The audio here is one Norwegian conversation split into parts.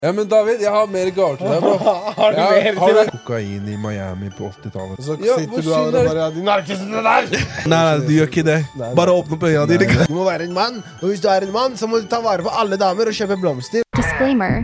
Ja, men David, jeg har mer gaver til deg, bro. Har du mer til deg? Kokain i Miami på 80-tallet. Så sitter du her og bare de narkisene der! Nei, du gjør ikke det. Bare åpne opp øynene dine. Du må være en mann, og hvis du er en mann, så må du ta vare på alle damer og kjøpe blomster. Disclaimer.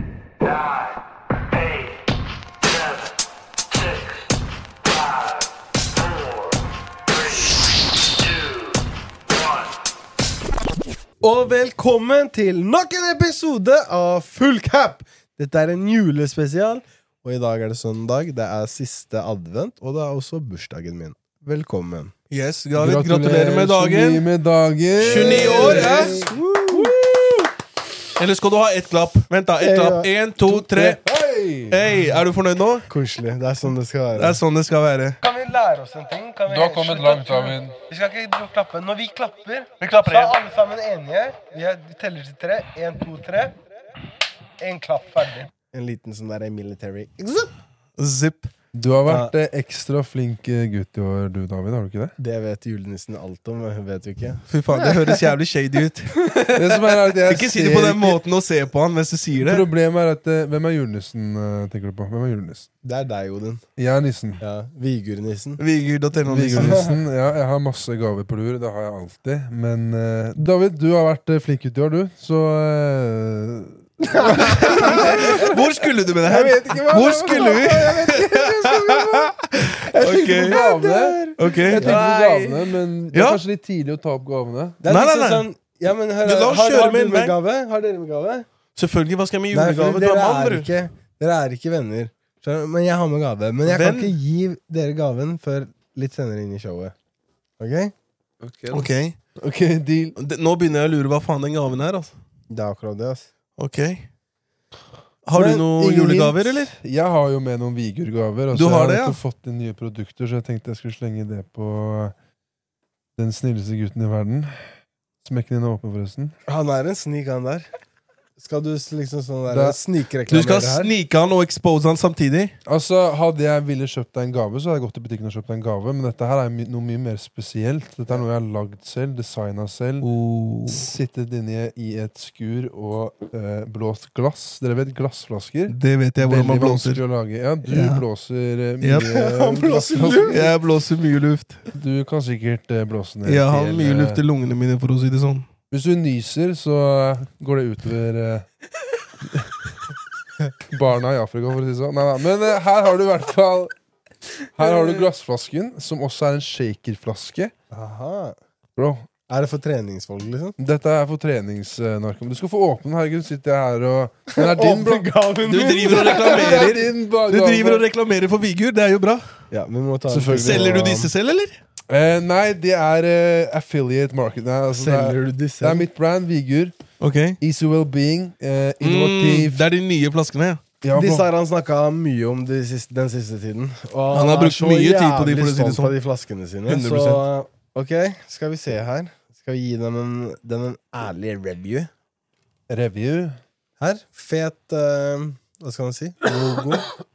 Og velkommen til nok en episode av Full Cap. Dette er en julespesial, og i dag er det søndag. Det er siste advent, og det er også bursdagen min. Velkommen. Yes, gratulerer med dagen. 29 med dagen. 29 år, yes. Eller skal du ha ett klapp? Vent da, ett klapp. 1, 2, 3. Hei, er du fornøyd nå? Koselig, det er sånn det skal være. Det er sånn det skal være. Kan vi lære oss en ting? Kan vi Du har kommet langt, David. Vi skal ikke klappe. Når vi klapper, klapper så er alle sammen enige. Vi teller til 3. 1, 2, 3. En klapp, ferdig. En liten sånn der military. Zip. Du har vært ekstra flink gutt i år, du, David, har du ikke det? Det vet julenissen alt om, vet du ikke? Fy faen, det høres jævlig shady ut. Det som er at jeg Ikke si det på den måten å se på han mens du sier det. Problemet er at, hvem er julenissen, tenker du på? Hvem er julenissen? Det er deg, Odin. Jeg er nissen. Ja, Vigurnissen. Vigurnissen, ja, jeg har masse gaver på lur, det har jeg alltid. Men David, du har vært flink gutt i år, du, så... Hvor skulle du med det her? Jeg vet ikke hva. Hvor skulle vi? Jeg tenkte på gavene. Okay. Jeg tenkte på gavene, men det er kanskje litt tidlig å ta opp gavene. Det er Nei. sånn, ja, men hør, La oss har kjøre med du en med gave? Har dere med gave? Selvfølgelig, hva skal jeg med Nei, julegave? for Du er dere mann, er du. dere er ikke venner. Men jeg har med gave. Men jeg kan Venn? ikke gi dere gaven før litt senere inn i showet. Ok? Ok, deal. Nå begynner jeg å lure hva faen den gaven er, altså. Det er akkurat det, ass. Ok. Har du Men noen ingen julegaver, hint. eller? Jeg har jo med noen Vigurgaver. Du har det, Jeg ja? har fått inn nye produkter, så jeg tenkte jeg skulle slenge det på den snilleste gutten i verden. Smekken din er åpen, forresten. Han er en snik, han der. Skal du liksom sånn der Det- Du snikreklamere skal her? snike han og expose han samtidig? Altså, hadde jeg ville kjøpt deg en gave, så hadde jeg gått til butikken og kjøpt deg en gave. Men dette her er noe mye mer spesielt. Dette er noe jeg har lagd selv, designet selv. Sittet inne i et skur og blåst glass. Dere vet glassflasker? Det vet jeg hvordan man Veldig blåser. vanskelig å lage. Ja, du Ja. blåser Yep. mye Han blåser glassflasker. luft. Jeg blåser mye luft. Du kan sikkert blåse ned Jeg har til, mye luft i lungene mine, for å si det sånn. Hvis du nyser, så går det utover barna i Afrika, for å si det sånn. Nei. Men her har du i hvert fall her har du glassflasken, som også er en shakerflaske. Aha. Bro, Er det for treningsfolk, liksom? dette er for treningsnarkom. Du skal få åpne den. Herregud, sitter jeg her og den er din, bro. gaven Du driver og Det er reklamerer. din Du driver og reklamerer for Vigur, det er jo bra. Ja, vi må ta Selvfølgelig. Selger du disse selv, eller? Nei, det er affiliate market. Nei, altså, Selger du disse? det er mitt brand, Vigur. Ok. Easy well-being. Innovativ. Det er de nye flaskene, ja. Ja, bro. Disse har han snakket mye om den siste tiden. Og Han har er brukt så mye tid på de, jævlig for å si det stolt sånn. av de flaskene sine. 100%. Så, ok, skal vi se her. Skal vi gi dem en ærlig review? Review. Her, fet, hva skal man si? Logo.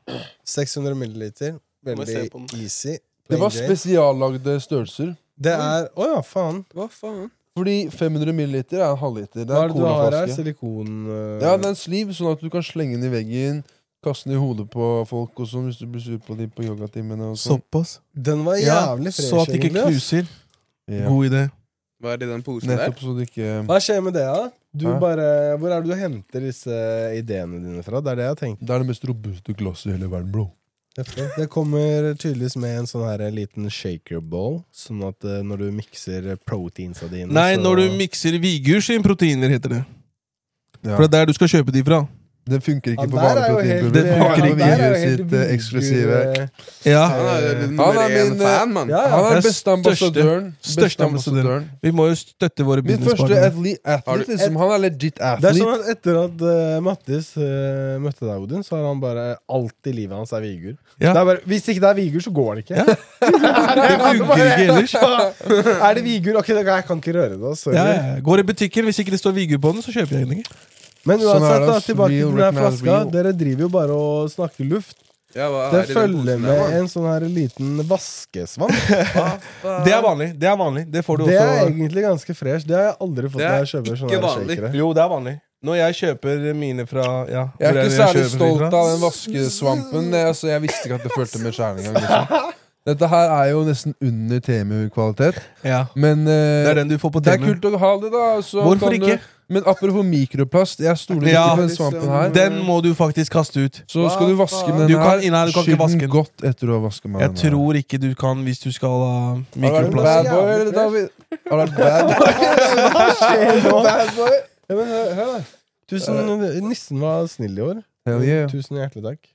600 milliliter. Må jeg se Veldig på den. easy. Det var Plain Jane. spesiallagde størrelser. Det er, åja, faen. Hva faen? Fordi 500 milliliter er en halvliter. Det Hva er er en det du har her? colaflaske. Silikon... Ja, det er en sliv, sånn at du kan slenge den i veggen, kaste den i hodet på folk og sånn, hvis du blir sur på dem på yogatimene og sånn. Såpass. Den var Ja, jævlig fresh, så at det ikke egentlig, ass. knuser. Ja. God idé. Hva er det i den posen der? Nettopp så det ikke... Hva skjer med det, da? Hæ? Hvor er det du henter disse ideene dine fra? Det er det jeg har tenkt. Det er det mest robuste glasset i hele verden, bro. Det kommer tydeligvis med en sånn her liten shaker bowl, sånn at når du mikser proteinsa dine Nei, så... når du mikser Vigur sin proteiner, heter det. Ja. For det er der du skal kjøpe de fra. Det funker ikke Han på der vanlig er jo helt- proteinpulver. Det funker Han ikke. har Han der er jo Vigur helt sitt eksklusive. Ja, Han er Han nummer er én min, fan, mann. Ja, Han er Det er beste ambassadøren. største ambassadøren. Vi må jo støtte våre Min første businesspartnere. athlete, liksom. Han er legit Det er athlete. sånn at etter at Mattis møtte deg, Odin, så har han bare alt i livet hans er Vigur. Ja. Det er bare, hvis ikke det er Vigur, så går det ikke. Ja. Det funker ikke ellers. Er det Vigur? Ok, jeg kan ikke røre det. Sorry. Ja, ja. Går i butikken, hvis ikke det står Vigur på den, så kjøper jeg den ikke. Men Sånn er uansett, det, da, ass. tilbake Real til den her recognize flaska. real. Dere driver jo bare og snakker luft. Ja, hva Det er i den følger posen der, med mann? en sånn her liten vaskesvamp. Hva faen? Det er vanlig. Det er vanlig. Det får du Det er også. egentlig ganske fresh. Det har jeg aldri fått Det når er jeg kjøper ikke sånne her vanlig. shakere. Jo, det er vanlig. Når jeg kjøper mine fra ja, Jeg er hvor ikke det særlig kjøper stolt mine fra? av den vaskesvampen. Jeg visste ikke at det følte med skjæring engang. Liksom. Dette her er jo nesten under TMU-kvalitet. Ja, Men det er den du får på det er TV. kult å ha det, da. Så Hvorfor kan ikke? Men apropos mikroplast, jeg stoler Ja. ikke på den svampen her. Den må du faktisk kaste ut. Så skal du vaske med Du den kan- her, nei, du kan ikke skyll vaske den den. godt etter du har vasket med Jeg den her. tror ikke du kan hvis du skal ha Har du vært mikroplast. bad boy, eller, David? Har du vært bad boy? Bad boy? Ja, men hør da. Nissen var snill i år. Hell yeah. Tusen hjertelig takk.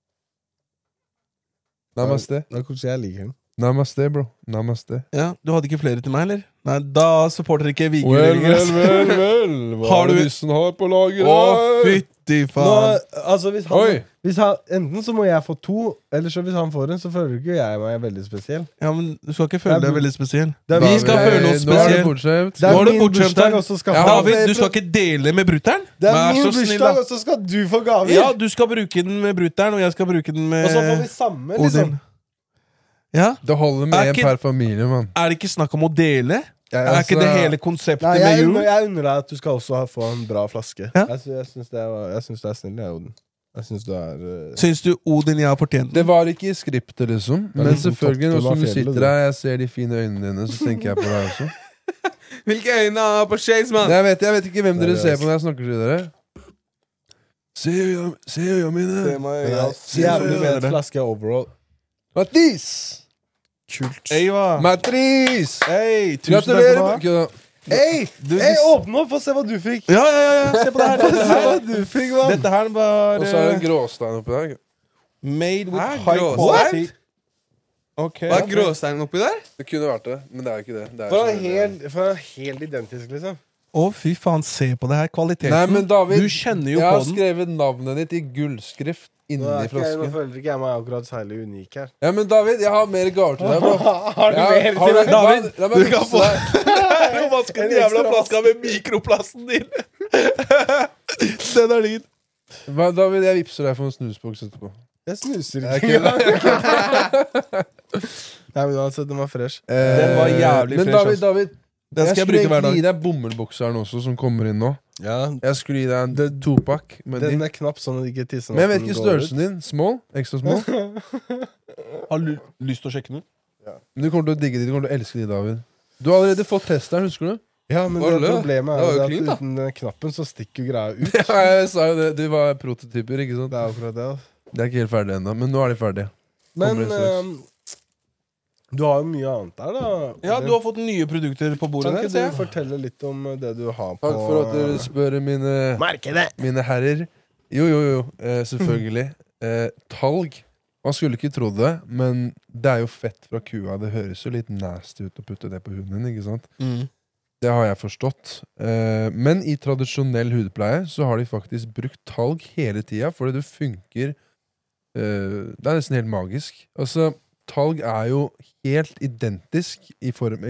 Namaste. Da kanskje jeg liker den. Namaste, bro. Namaste. Ja, du hadde ikke flere til meg, eller? Nei, da supporter ikke Well, Vigurelinger. Hva Har er det du- nissen har på lager Å, her? fytti Nå, faen. altså Oi! enten så må jeg få 2, eller så hvis han får en, så føler ikke jeg meg veldig spesiell. Ja, men du skal ikke føle deg veldig spesiell. Det er Vi min- skal Nei, føle oss Nå er det spesielt. bortskjemt. Det Nå er er det min bortskjemt bursdag, her. og så skal Ja, han David, du skal ikke dele med brutter'n. Det er Vær min så snill, bursdag, da. og så skal du få gaver! Ja, du skal bruke den med brutter'n, og jeg skal bruke den med Og så får vi samme, liksom. Odin. Ja? Det holder med Er en ikke- per familie, mann. Er det ikke snakk om å dele? Er ikke det hele konseptet Nei, med jul? jeg unner deg at du skal også få en bra flaske. Ja. Jeg syns du er snill, jeg, Odin. Jeg syns du er Syns du Odin jeg har fortjent Det den? var ikke i skriptet, liksom. Men liksom selvfølgelig, nå toppen som av du fjellet, sitter du. her, jeg ser de fine øynene dine, så tenker jeg på deg også. Hvilke øyne har han på Shades, mann? Jeg vet ikke hvem Nei, dere det er ser på når jeg snakker til dere. Se øynene mine. Jævlig fet flaske overall. Matis! Kult. Eiva! Matris! Hei, tusen takk Gratulerer! for det. Kødda. Hei, Du- åpne opp og se hva du fikk! Ja, se på det her. Dette Se her, hva du fikk, mann! dette her var Og så er det en gråstein oppi der. made with Hæ? high Gråstein? quality. Ok. Hva er gråsteinen oppi der? Det kunne vært det, men det er jo ikke det. Det er For han ikke er helt identisk, liksom. Å, fy faen, se på det her. Kvaliteten. Nei, men David, du kjenner jo jeg har på den. skrevet navnet ditt i gullskrift Nå inni flasken. føler ikke jeg meg akkurat særlig unik her. Ja, men David, jeg har mer gaver til deg, bro. Har du Ja, mer har til du- meg? David, La meg du kan vise få- deg. Vaske En den jævla ekstra flaska med mikroplasten din. Den er din. David, jeg vippser deg for en snusboks etterpå. Jeg snuser Jeg ikke. kødder. Nei, men altså, den var fresh. Den var jævlig men fresh, David, Den skal jeg bruke hver skulle gi dag. deg bomullbokseren også, som kommer inn nå. Ja, Jeg skulle gi deg en topakk med den de. er knapp sånn at ikke tissen Men jeg vet ikke størrelsen din. Small? Ekstra small? Har du lyst til å sjekke den ut? Men du kommer til å digge de, du kommer til å elske de, David. Du har allerede fått testeren, husker du? Ja, men Olle, det problemet det var er jo jo at clean, da. uten den knappen så stikker jo greia ut. Ja, jeg sa jo det. Du var prototyper, ikke sant? Det er akkurat det. Altså. De er ikke helt ferdige ennå, men nå er de ferdige. Men Kommer det straks. du har jo mye annet der, da. Ja, du har fått nye produkter på bordet Kan der, ikke ser du jeg. fortelle litt om det du har på Takk for at dere spør mine herrer. Jo, selvfølgelig. Talg. Man skulle ikke trodd det, men det er jo fett fra kua. Det høres jo litt nasty ut å putte det på huden din, ikke sant? Mm. Det har jeg forstått. Men i tradisjonell hudpleie så har de faktisk brukt talg hele tida, fordi det funker. Det er nesten helt magisk. Altså, talg er jo helt identisk i form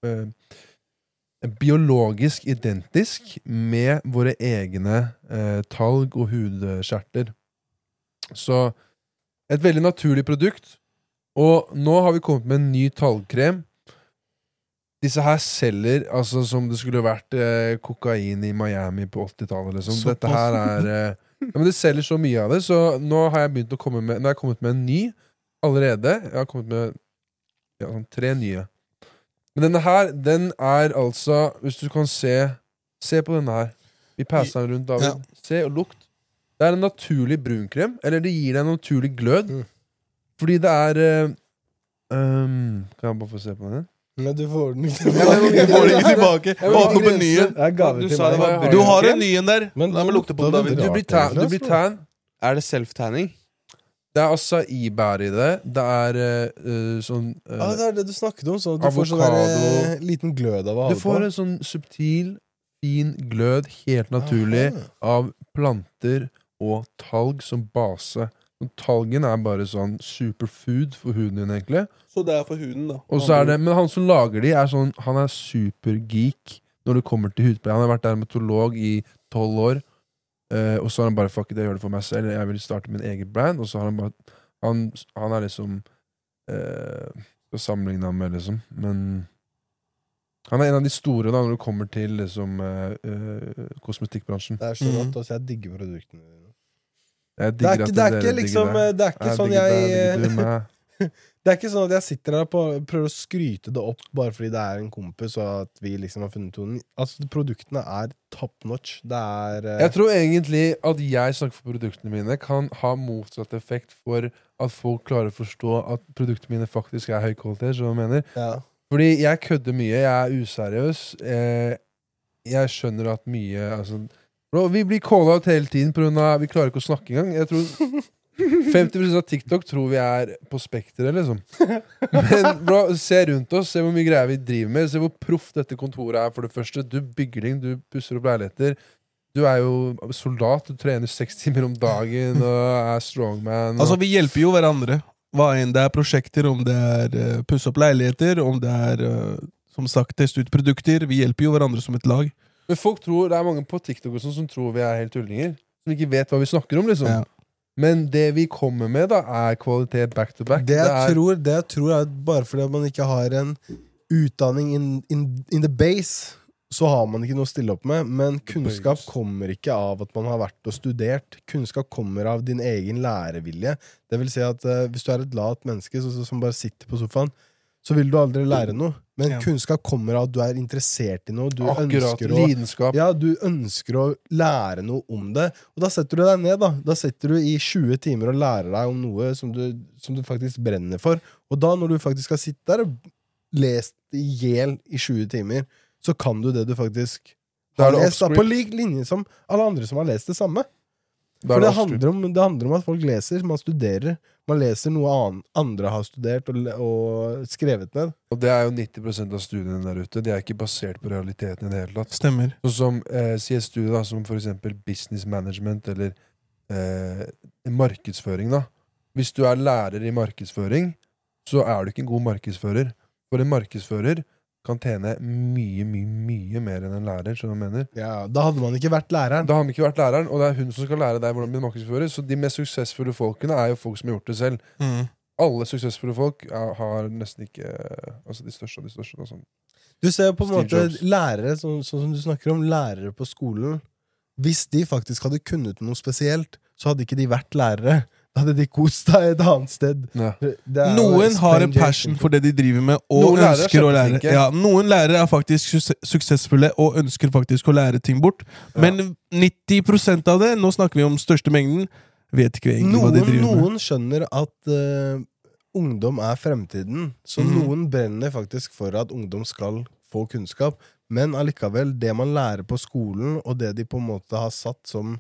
biologisk identisk med våre egne talg og hudskjerter. Så et veldig naturlig produkt. Og nå har vi kommet med en ny talgkrem. Disse her selger altså som det skulle vært kokain i Miami på 80-tallet. Liksom. Dette her er ja, men det selger så mye av det, så nå har jeg begynt å komme med. Nå har jeg kommet med en ny allerede. Jeg har kommet med sånn 3 nye. Men denne her, den er altså, hvis du kan se på denne her. Vi passer den rundt, David. Ja. Se og lukt. Det er en naturlig brunkrem, eller det gir deg en naturlig glød. Mm. Fordi det er kan jeg bare få se på den? Men du får den ikke Jeg får det ikke tilbake. Jeg vil Åpne opp en grense. ny en. Det er gave Du til sa det meg. var Du har en ny en der. Men La meg lukte på den, lukta det David. Du blir tan. Du blir tan. Er det self-tanning? Det er acai-bær i det. Det er sånn Ja, det er det du snakket om, så du får sånn Avokado. der, liten glød av å ha Du det får på. en sånn subtil, fin glød, helt naturlig, av planter og talg som base. Og talgen er bare sånn superfood for huden din, egentlig. Så det er for huden, da. Og så er det, men han som lager de, er sånn, han er supergeek når det kommer til hudpleie. Han har vært dermatolog i 12 år. Og så har han bare fuck it, jeg gjør det for meg selv. Jeg vil starte min egen brand. Og så har han bare han er liksom skal sammenligne ham med, liksom. Men Han en av de store da, når det kommer til liksom, kosmetikkbransjen. Det så rått, altså jeg digger produktene dine. Jeg Det er digger ikke, at det er dere ikke digger liksom, det. det er ikke Jeg sånn digger deg, jeg digger du meg. Det er ikke sånn at jeg sitter der og prøver å skryte det opp bare fordi det er en kompis og at vi liksom har funnet tonen. Altså, produktene er top notch. Det er Jeg tror egentlig at jeg snakker for produktene mine kan ha motsatt effekt for at folk klarer å forstå at produktene mine faktisk er høy kvalitet, så jeg mener. ja. Fordi jeg kødder mye, jeg er useriøs. Jeg skjønner at mye altså, bro, vi blir callet ut hele tiden på grunn av vi klarer ikke å snakke engang. Jeg tror 50% av TikTok tror vi er på spekteret, liksom. Men bro, se rundt oss, se hvor mye greier vi driver med. Se hvor proff dette kontoret er, for det første. Du bygger ting, du pusser opp leiligheter. Du er jo soldat, du trener 6 timer om dagen og er strongman. Og... Altså, vi hjelper jo hverandre. Hva enn det er prosjekter, om det er pusse opp leiligheter, om det er, som sagt, teste ut produkter. Vi hjelper jo hverandre som et lag. Men folk tror, det er mange på TikTok og sånn som tror vi er helt tullinger. Som ikke vet hva vi snakker om, liksom. Ja. Men det vi kommer med, da, er kvalitet back to back. Det jeg tror er bare fordi man ikke har en utdanning in the base, så har man ikke noe å stille opp med. Men kunnskap kommer ikke av at man har vært og studert. Kunnskap kommer av din egen lærevilje. Det vil si at hvis du er et lat menneske som bare sitter på sofaen, så vil du aldri lære noe. Men kunnskap kommer av at du er interessert i noe. Du ønsker lidenskap. Ja, du ønsker å lære noe om det. Og da setter du deg ned, da. Da setter du i 20 timer og lærer deg om noe som du faktisk brenner for. Og da, når du faktisk har sittet der og lest ihjel i 20 timer, så kan du det du faktisk har lest, da, på lik linje som alle andre som har lest det samme. For det handler om at folk leser, man studerer. Man leser noe andre har studert og skrevet ned. Og det er jo 90% av studiene der ute. De er ikke basert på realiteten i det hele tatt. Stemmer. Sånn som CS-studiet, da, som for eksempel business management eller markedsføring. Da. Hvis du er lærer i markedsføring, så er du ikke en god markedsfører. For en markedsfører kan tjene mye mer enn en lærer, som jeg mener. Ja, da hadde man ikke vært læreren. Da hadde man ikke vært læreren, og det er hun som skal lære deg hvordan man markedsfører. Så de mest suksessfulle folkene er jo folk som har gjort det selv. Alle suksessfulle folk har nesten ikke altså de største av de største. Da, sånn. Du ser på en Steve måte Jobs. lærere, sånn som du snakker om, lærere på skolen. Hvis de faktisk hadde kunnet noe spesielt, så hadde ikke de vært lærere. Da hadde de kost deg et annet sted. Ja. Noen har en passion for det de driver med, og Noen lærere er ønsker å lære. kjempeflinke. Ja, noen lærere er faktisk suksessfulle og ønsker faktisk å lære ting bort. Men 90% av det, nå snakker vi om største mengden, vet ikke egentlig hva de driver med. Noen skjønner at ungdom er fremtiden, så noen brenner faktisk for at ungdom skal få kunnskap, men allikevel, det man lærer på skolen, og det de på en måte har satt som,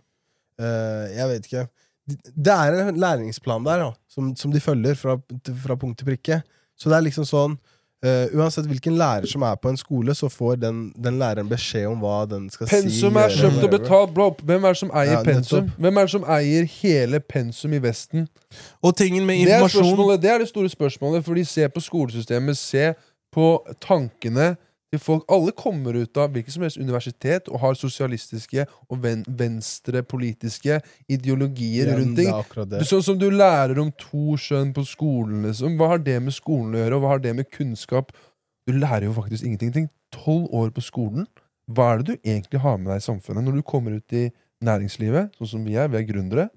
jeg vet ikke, det er en læringsplan der da, som de følger fra punkt til prikke. Så det er liksom sånn, uansett hvilken lærer som er på en skole, så får den læreren beskjed om hva den skal si. Pensum er kjøpt og betalt, bro. Hvem er det som eier Ja, pensum? Hvem er det som eier hele pensum i Vesten? Og tingen med Det er, informasjon... det er det store spørsmålet, fordi se på skolesystemet, se på tankene til folk. Alle kommer ut av hvilket som helst universitet og har sosialistiske og venstrepolitiske ideologier rundt ting. Sånn som du lærer om to skjønn på skolen, liksom. Hva har det med skolen å gjøre, og hva har det med kunnskap? Du lærer jo faktisk ingenting. 12 år på skolen. Hva er det du egentlig har med deg i samfunnet når du kommer ut i næringslivet, sånn som vi er gründere?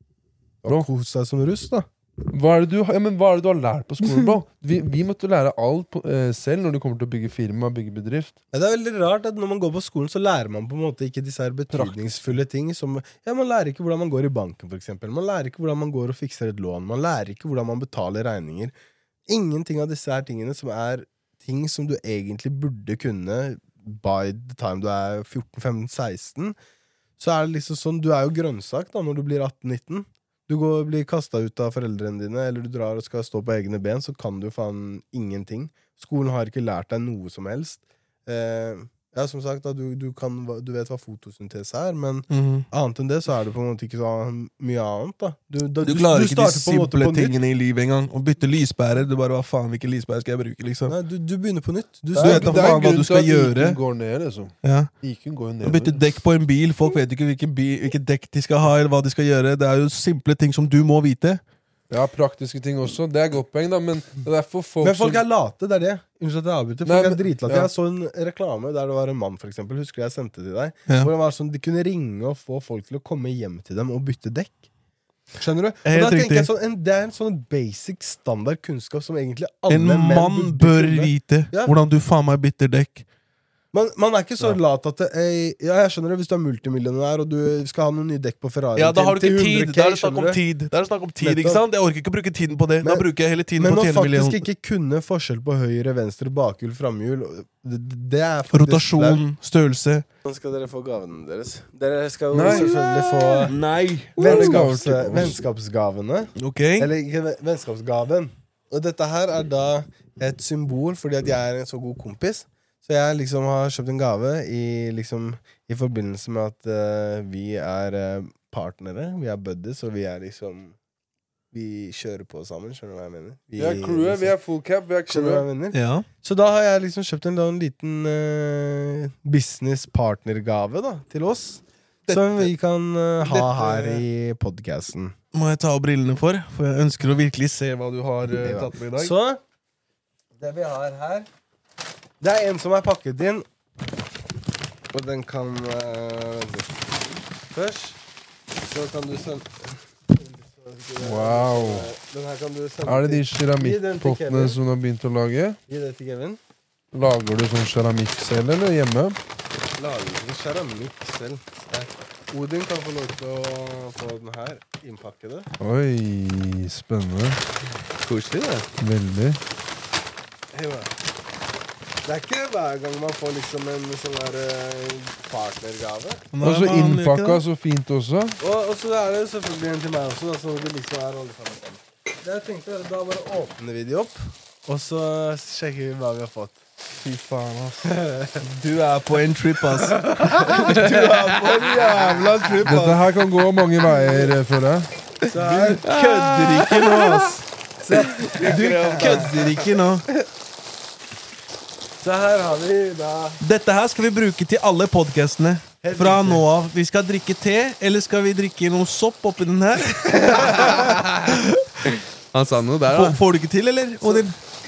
Kos deg som russ, da. Hva er det du har lært på skolen, bro? Vi måtte lære alt selv når du kommer til å bygge firma, bygge bedrift. Ja, det er veldig rart at når man går på skolen, så lærer man på en måte ikke disse her betydningsfulle ting som, ja, man lærer ikke hvordan man går i banken, for eksempel. Man lærer ikke hvordan man går og fikser et lån. Man lærer ikke hvordan man betaler regninger. Ingenting av disse her tingene som er ting som du egentlig burde kunne by the time du er 14-15-16. Så er det liksom sånn, du er jo grønnsak da når du blir 18-19. Du blir kastet ut av foreldrene dine, eller du drar og skal stå på egne ben, så kan du faen ingenting. Skolen har ikke lært deg noe som helst. Ja, som sagt, da, du vet hva fotosyntese er, men annet enn det så er det på en måte ikke så mye annet. Da. Du klarer ikke de starter på en måte simple på nytt. tingene i livet engang. Å bytte lyspærer, du bare, hva faen, hvilke lyspærer skal jeg bruke, liksom? Nei, du begynner på nytt. Du vet da faen hva du skal gjøre. IQ går ned, liksom. Ja. IQ går jo Å ned. bytte dekk på en bil, folk vet ikke hvilke dekk de skal ha, eller hva de skal gjøre. Det er jo simple ting som du må vite. Ja, praktiske ting også. Det er godt poeng, da, men det er derfor folk, Men folk er late, det er det. Unnskyld at jeg avbryter. Nei, Folk er men- dritlate. ja. Jeg så en reklame der det var en mann, for eksempel. Husker jeg sendte til deg? Ja. Hvor det var sånn, de kunne ringe og få folk til å komme hjem til dem og bytte dekk. Skjønner du? Og Helt da tenker jeg riktig. sånn, det er en sånn basic standard kunnskap som egentlig alle En menn mann burde bør kunne. vite Ja. hvordan du faen meg bytter dekk. Man er ikke så lat at ja, jeg skjønner det, hvis du er multimillionær og du skal ha noen nye dekk på Ferrari Ja, da har du til ikke tid. 100K, Da er det snakk om skjønner du? tid. Det er snakk om tid, Nettopp. ikke sant? Jeg orker ikke å bruke tiden på det. Da Men- bruker jeg hele tiden Men på å å tjene faktisk millioner. ikke kunne forskjell på høyre, venstre, bakhjul, framhjul, det er faktisk Rotasjon, størrelse. Nå skal dere få gavene deres. Dere skal jo Nei. selvfølgelig få Nei. vennskapsgavene. Ok. Eller ikke vennskapsgaven. Og dette her er da et symbol fordi at jeg er en så god kompis. Så jeg liksom har kjøpt en gave i forbindelse med at vi er partnere. Vi er buddies, og vi er liksom Vi kjører på sammen. Skjønner du hva jeg mener? Vi er crewet, vi er full cap, vi er Skjønner du hva crewet. jeg mener? Ja. Så da har jeg liksom kjøpt en liten business-partnergave da, til oss. Som vi kan ha her i podcasten. Må jeg ta av brillene for jeg ønsker å virkelig se hva du har tatt med i dag. Så det vi har her, det er en som er pakket inn. Og den kan først så kan du sende Wow. Den her kan du sende Er det de Gi den til keramikkpottene Kevin. som du har begynt å lage? Gi det til Kevin. Lager du sånn keramikk selv, eller hjemme? Lager ikke keramikk selv. Odin kan få lov til å få den her innpakkede. Oi, spennende. Koselig, det. Veldig. Hei, hva? Det er ikke hver gang man får liksom en sånn der partnergave. Nei, Og så man gjør ikke innpakka det. så fint også. Og så er det selvfølgelig en til meg også, da, så det liksom er alle sammen. Det jeg tenkte var, da bare åpner vi de opp, og så sjekker vi hva vi har fått. Fy faen, ass. Du er på en trip, ass. Du er på en jævla trip, Dette her kan gå mange veier, føler jeg. Så her, Kødder ikke nå, ass. Du kødder ikke nå. så her har vi da Dette her skal vi bruke til alle podcastene. Helt Fra riktig. nå av. Vi skal drikke te, eller skal vi drikke noe sopp oppi den her? Han sa noe der, da. Får du ikke til, eller? Odin?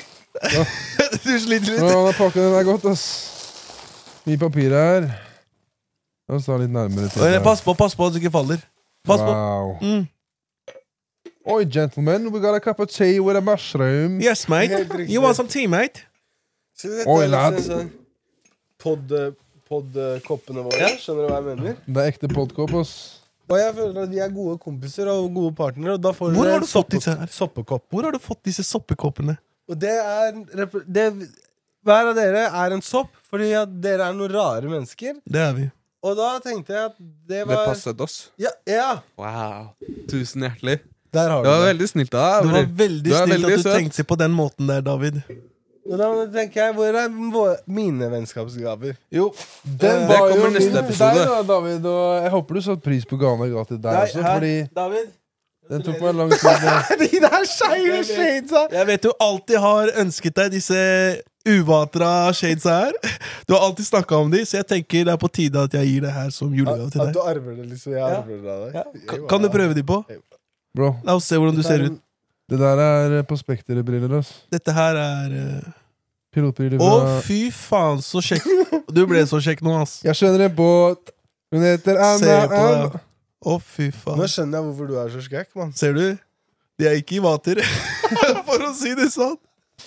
Du sliter litt. Ja, pakka den er godt, ass. Mye papir her. La oss ta litt nærmere til her. Pass på at du ikke faller. Pass på. Wow. Mm. Oi, gentlemen, we got a cup of tea with a mushroom. Yes, mate. Helt riktig. You want some tea, mate? Så dette Oi, er lad. liksom sånn Pod-koppene våre. Skjønner du hva jeg mener? Det er ekte podkopp, ass. Og jeg føler at vi er gode kompiser og gode partnere, og da får Hvor dere har du fått disse her? soppekopp. Hvor har du fått disse soppekoppene? Og det er hver av dere er en sopp, fordi at dere er noen rare mennesker. Det er vi. Og da tenkte jeg at det Det var passet oss. Ja, Wow. Tusen hjertelig. der har Det du var det. veldig snilt av Det deg. var bror. veldig Du er snilt veldig at du søt. tenkte på den måten der, David. Og da tenker jeg, hvor er mine vennskapsgaver? Jo, Den Det var kommer jo neste min episode. deg da, David, og jeg håper du satte pris på gaven jeg ga til deg også, fordi David. den tok meg lang tid. De der skeive shadesa! Jeg vet du alltid har ønsket deg disse uvatra shadesa her. Du har alltid snakket om de, så jeg tenker det er på tide at jeg gir det her som julegave til At deg. du arver det, liksom. Jeg arver det av deg. Kan du prøve de på? Bro, La oss se hvordan du ser ut. det der er på Spekter-briller, ass. Dette her er Pilotbriller Å, fra... fy faen, så kjekk. Du ble så kjekk nå, ass. Jeg skjønner en båt. Hun heter Anna. Se på Anna. deg. Å, fy faen. Nå skjønner jeg hvorfor du er så skrekk, mann. Ser du? De er ikke i vater, for å si det sånn.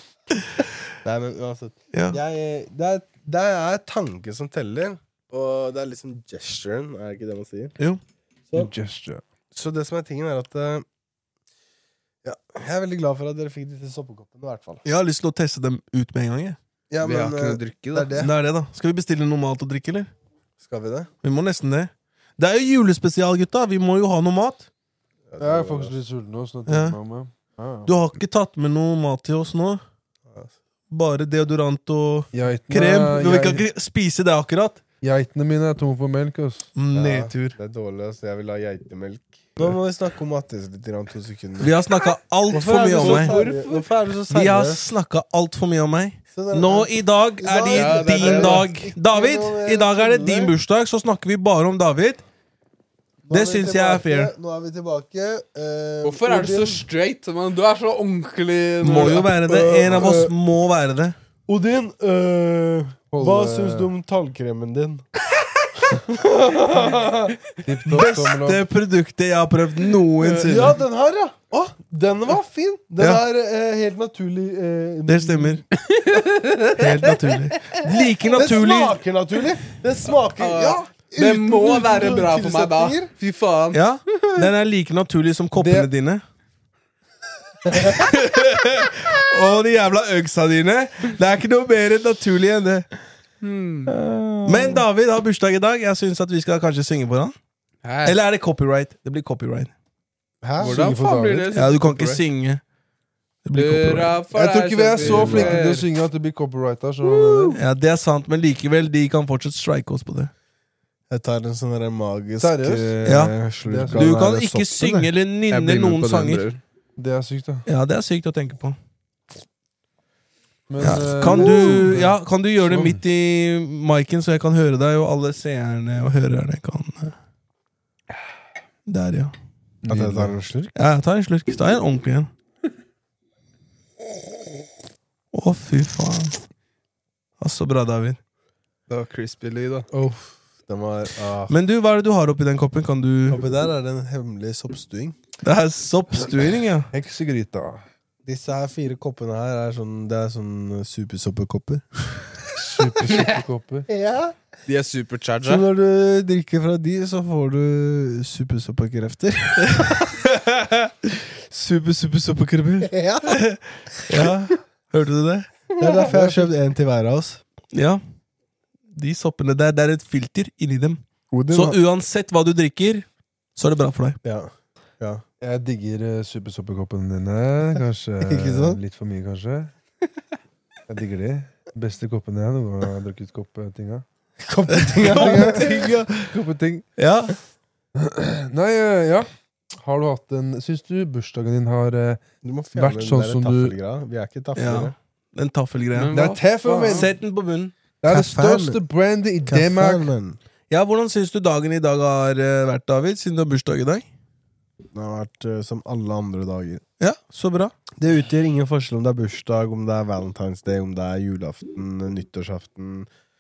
Nei, men uansett. Ja. Det er tanken som teller, og det er liksom gesturen, er det ikke det man sier? Jo. Gesture. Så det som er tingen er at ja, jeg er veldig glad for at dere fikk disse soppekoppene, i hvert fall. Jeg har lyst til å teste dem ut med en gang. Jeg. Ja, Vi har ikke noe å drikke, det da. er det. Det er det, da. Skal vi bestille noe mat og drikke, eller? Skal vi det? Vi må nesten det. Det er jo julespesial, gutta. Vi må jo ha noe mat. Jeg er faktisk litt sulten nå. Sånn at Ja. jeg må med. Ja, ja. Du har ikke tatt med noe mat til oss nå? Bare deodorant og krem? Men vi kan ikke spise det akkurat. Geitene mine er tom for melk, ass. Nedtur. Det er dårlig, altså. Jeg vil ha geitemelk. Nå må vi snakke om Mattis litt, 2 sekunder. Vi har snakka altfor mye om meg. Hvorfor er du så Vi har seriøs? snakka altfor mye om meg. Så det er- Nå i dag er det Ja, det er din det. dag. David, i dag er det din bursdag, så snakker vi bare om David. Det synes jeg er fair. Nå er vi tilbake. Hvorfor er du så straight? Man? Du er så ordentlig. Må jo være det. En av oss må være det. Odin, hva synes du om tallkremen din? Beste produktet jeg har prøvd noensinne. Ja, den her, ja. Å, den var fin. Den er helt naturlig. Det stemmer. Helt naturlig. Like naturlig. Den smaker naturlig. Den smaker, ja. Det må uten være bra for meg da. tilsetninger. Fy faen. Ja, den er like naturlig som koppene dine. Og de jævla øgsa dine. Det er ikke noe mer naturlig enn det. Men David har bursdag i dag. Jeg synes at vi skal kanskje synge på den. Eller er det copyright? Det blir copyright. Hæ? Hvordan faen blir det? Ja, du kan ikke synge. Det blir copyright. Jeg tror ikke vi er så flinke til å synge at det blir copyright her. Ja, det er sant, men likevel, de kan fortsatt strike oss på det. Jeg tar en sånn der magisk Seriøst? Ja. slurk av Du den kan der ikke soppen, synge eller Jeg nynne blir med noen på den, sanger. bror. Det er sykt, da. Ja, det er sykt å tenke på. Men, Ja. Kan du gjøre det midt i micen, så jeg kan høre deg, og alle seerne og hørerne kan Der, ja. At jeg tar en slurk? Ja, ta en slurk. Ta en ordentlig en. Å, fy faen. Så bra, David. Det var crispy lyd, da. Den var Men du, hva er det du har oppi den koppen? Kan du Oppi der er det en hemmelig soppstuing. Det er soppstuing, ja. Heksegryta. Disse her 4 koppene her er sånn, det er sånn supersoppekopper. Superkopper. Ja. De er Så supercharged. når du drikker fra de, så får du supersoppekrefter. Supersoppekrabber. Ja. Ja, hørte du det? Det er derfor jeg har kjøpt en til hver av oss. Ja. De soppene der, det er et filter inni dem. Odin, Så uansett hva du drikker, så er det bra for deg. ja. Ja. Jeg digger supersoppekoppene dine. Kanskje Ikke sant? litt for mye, kanskje. Jeg digger de. Beste koppene jeg noen gang har drukket koppetinga. Koppetinga. Koppeting. Ja. Nei, ja. Har du hatt en Syns du bursdagen din har Du må fjerne Vært den sånn der som du- taffelgreia. Vi er ikke taffere. Den taffelgreia. Men Det er teffelmenn! Sett den på bunnen. Det er det Kaffen. største brandet i Danmark. Kaffen, Ja, hvordan syns du dagen i dag har vært, David, siden du har bursdag i dag? det har vært som alle andre dager. Ja, så bra. Det utgjør ingen forskjell om det er bursdag, om det er Valentine's Day, om det er julaften, nyttårsaften.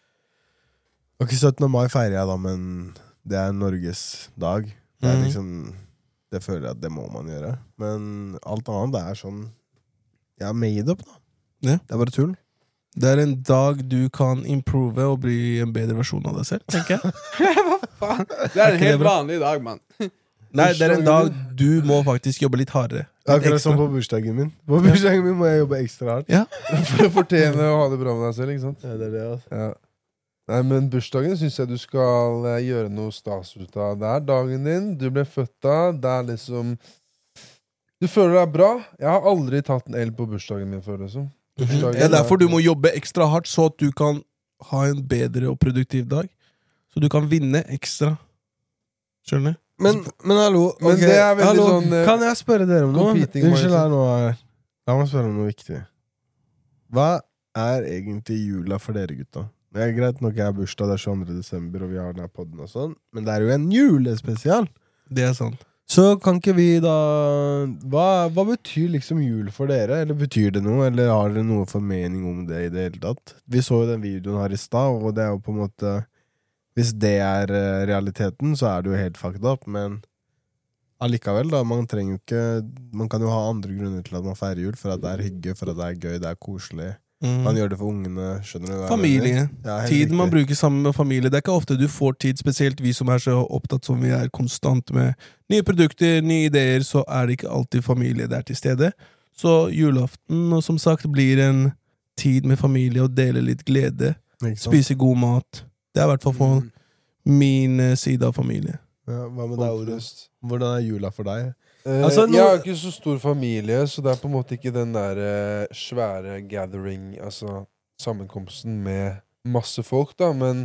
Ok, 17. mai feirer jeg da, men det er Norges dag. Det er Mhm. liksom Det føler jeg at det må man gjøre. Men alt annet, det er sånn Jeg har made up, da. Ja. Det er bare tull. Det er en dag du kan improve og bli en bedre versjon av deg selv, tenker jeg. Faen. Det er en ikke det helt bra? vanlig dag, mann. Nei, det er en dag du må faktisk jobbe litt hardere. Litt Akkurat ekstra. som på bursdagen min. På bursdagen min må jeg jobbe ekstra hardt. For å fortjene å ha det bra med deg selv, ikke sant? Ja, det er det, altså. Ja. Nei, men bursdagen syns jeg du skal gjøre noe stas ut av. Det er dagen din, du ble født da. Det er liksom Du føler deg bra. Jeg har aldri tatt en L på bursdagen min før, liksom. Bursdagen Det er derfor du må jobbe ekstra hardt, så at du kan ha en bedre og produktiv dag. Så du kan vinne ekstra. Skjønner du? Men hallo, Men ok, det er veldig hallo, sånn, kan jeg spørre dere om noe? competing Unnskyld mindset. her nå. La meg spørre om noe viktig. Hva er egentlig jula for dere, gutta? Det er greit nok jeg har bursdag, det er 22. desember, og vi har denne podden og sånn, men det er jo en julespesial. Det er sant. Så kan ikke vi da hva betyr liksom jul for dere? Eller betyr det noe? Eller har dere noe formening om det i det hele tatt? Vi så jo den videoen her i stad, og det er jo på en måte Hvis det er realiteten, så er det jo helt fucked up, men allikevel, da. Man trenger jo ikke Man kan jo ha andre grunner til at man feirer jul, for at det er hygge, for at det er gøy, det er koselig. Man gjør det for ungene, skjønner du hva jeg Familie. mener? Ja, helt Tid man riktig. bruker sammen med familie. Det er ikke ofte du får tid, spesielt vi som er så opptatt som vi er konstant med nye produkter, nye ideer, så er det ikke alltid familie der til stede. Så julaften, og som sagt, blir en tid med familie og dele litt glede. Ikke sant? Spise god mat. Det er i hvert fall for min side av familie. Ja, hva med deg, Orest? Hvordan er jula for deg? Jeg har jo ikke så stor familie, så det er på en måte ikke den der svære gathering, altså sammenkomsten med masse folk, da. Men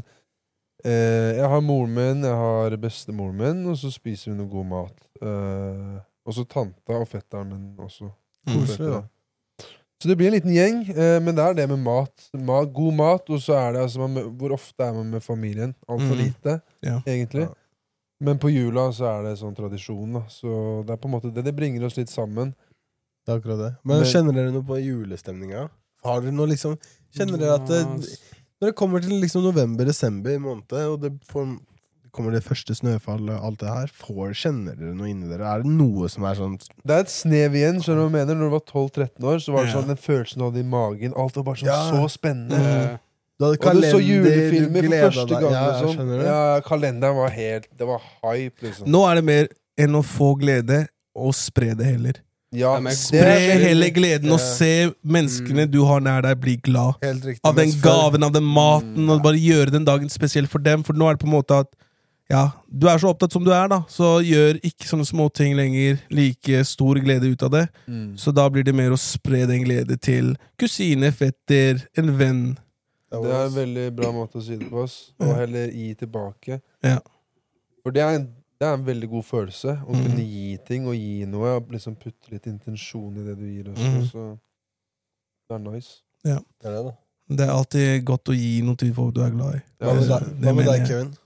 jeg har moren min, jeg har bestemoren min, og så spiser vi noe god mat. Og så tanta og fetteren min også. Koselig, da. Så det blir en liten gjeng, men det er det med mat. God mat, og så er det altså hvor ofte er man med familien? Altfor Mhm. lite, Ja. egentlig. Ja. Men på jula så det sånn tradisjon, da. Så det på en måte det bringer oss litt sammen. Det akkurat det. Men kjenner dere noe på julestemninga? Har dere noe liksom Kjenner dere at når det kommer til liksom november-desember måned, og kommer det første snøfall og alt det her, kjenner dere noe inni dere? Det noe som sånn Det et snev igjen, skjønner du hva jeg mener? Når du var 12-13 år, så var det sånn den følelsen du hadde i magen. Alt var bare sånn så spennende. Og du så julefilmer for første gang. Skjønner du? Ja, kalenderen var det var hype, liksom. Nå det mer enn å få glede, og spre det heller. Ja, spre hele gleden og se menneskene du har nær deg bli glad Helt riktig, av den gaven, av den maten, og bare gjøre den dagen spesiell for dem. For nå det på en måte at du så opptatt som du da, så gjør ikke sånne små ting lenger like stor glede ut av det. Så da blir det mer å spre den glede til kusine, fetter, en venn. Det en veldig bra måte å si det på oss. Og heller gi tilbake. Ja. For det en veldig god følelse å kunne gi ting og gi noe, og liksom putte litt intensjon i det du gir også, så det nice. Ja. Det det da. Det alltid godt å gi noe til folk du glad i. Hva med deg, Kevin?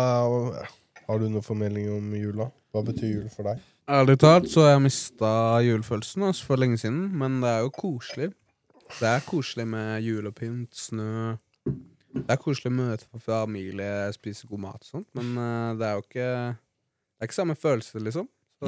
Har du noen formelding om jula? Hva betyr jul for deg? Ærlig talt så har jeg mistet julefølelsen for lenge siden, men det jo koselig. Det koselig med julepynt, snø. Det koselig å møte for familie, spise god mat og sånt, men det jo ikke samme følelse, liksom. Så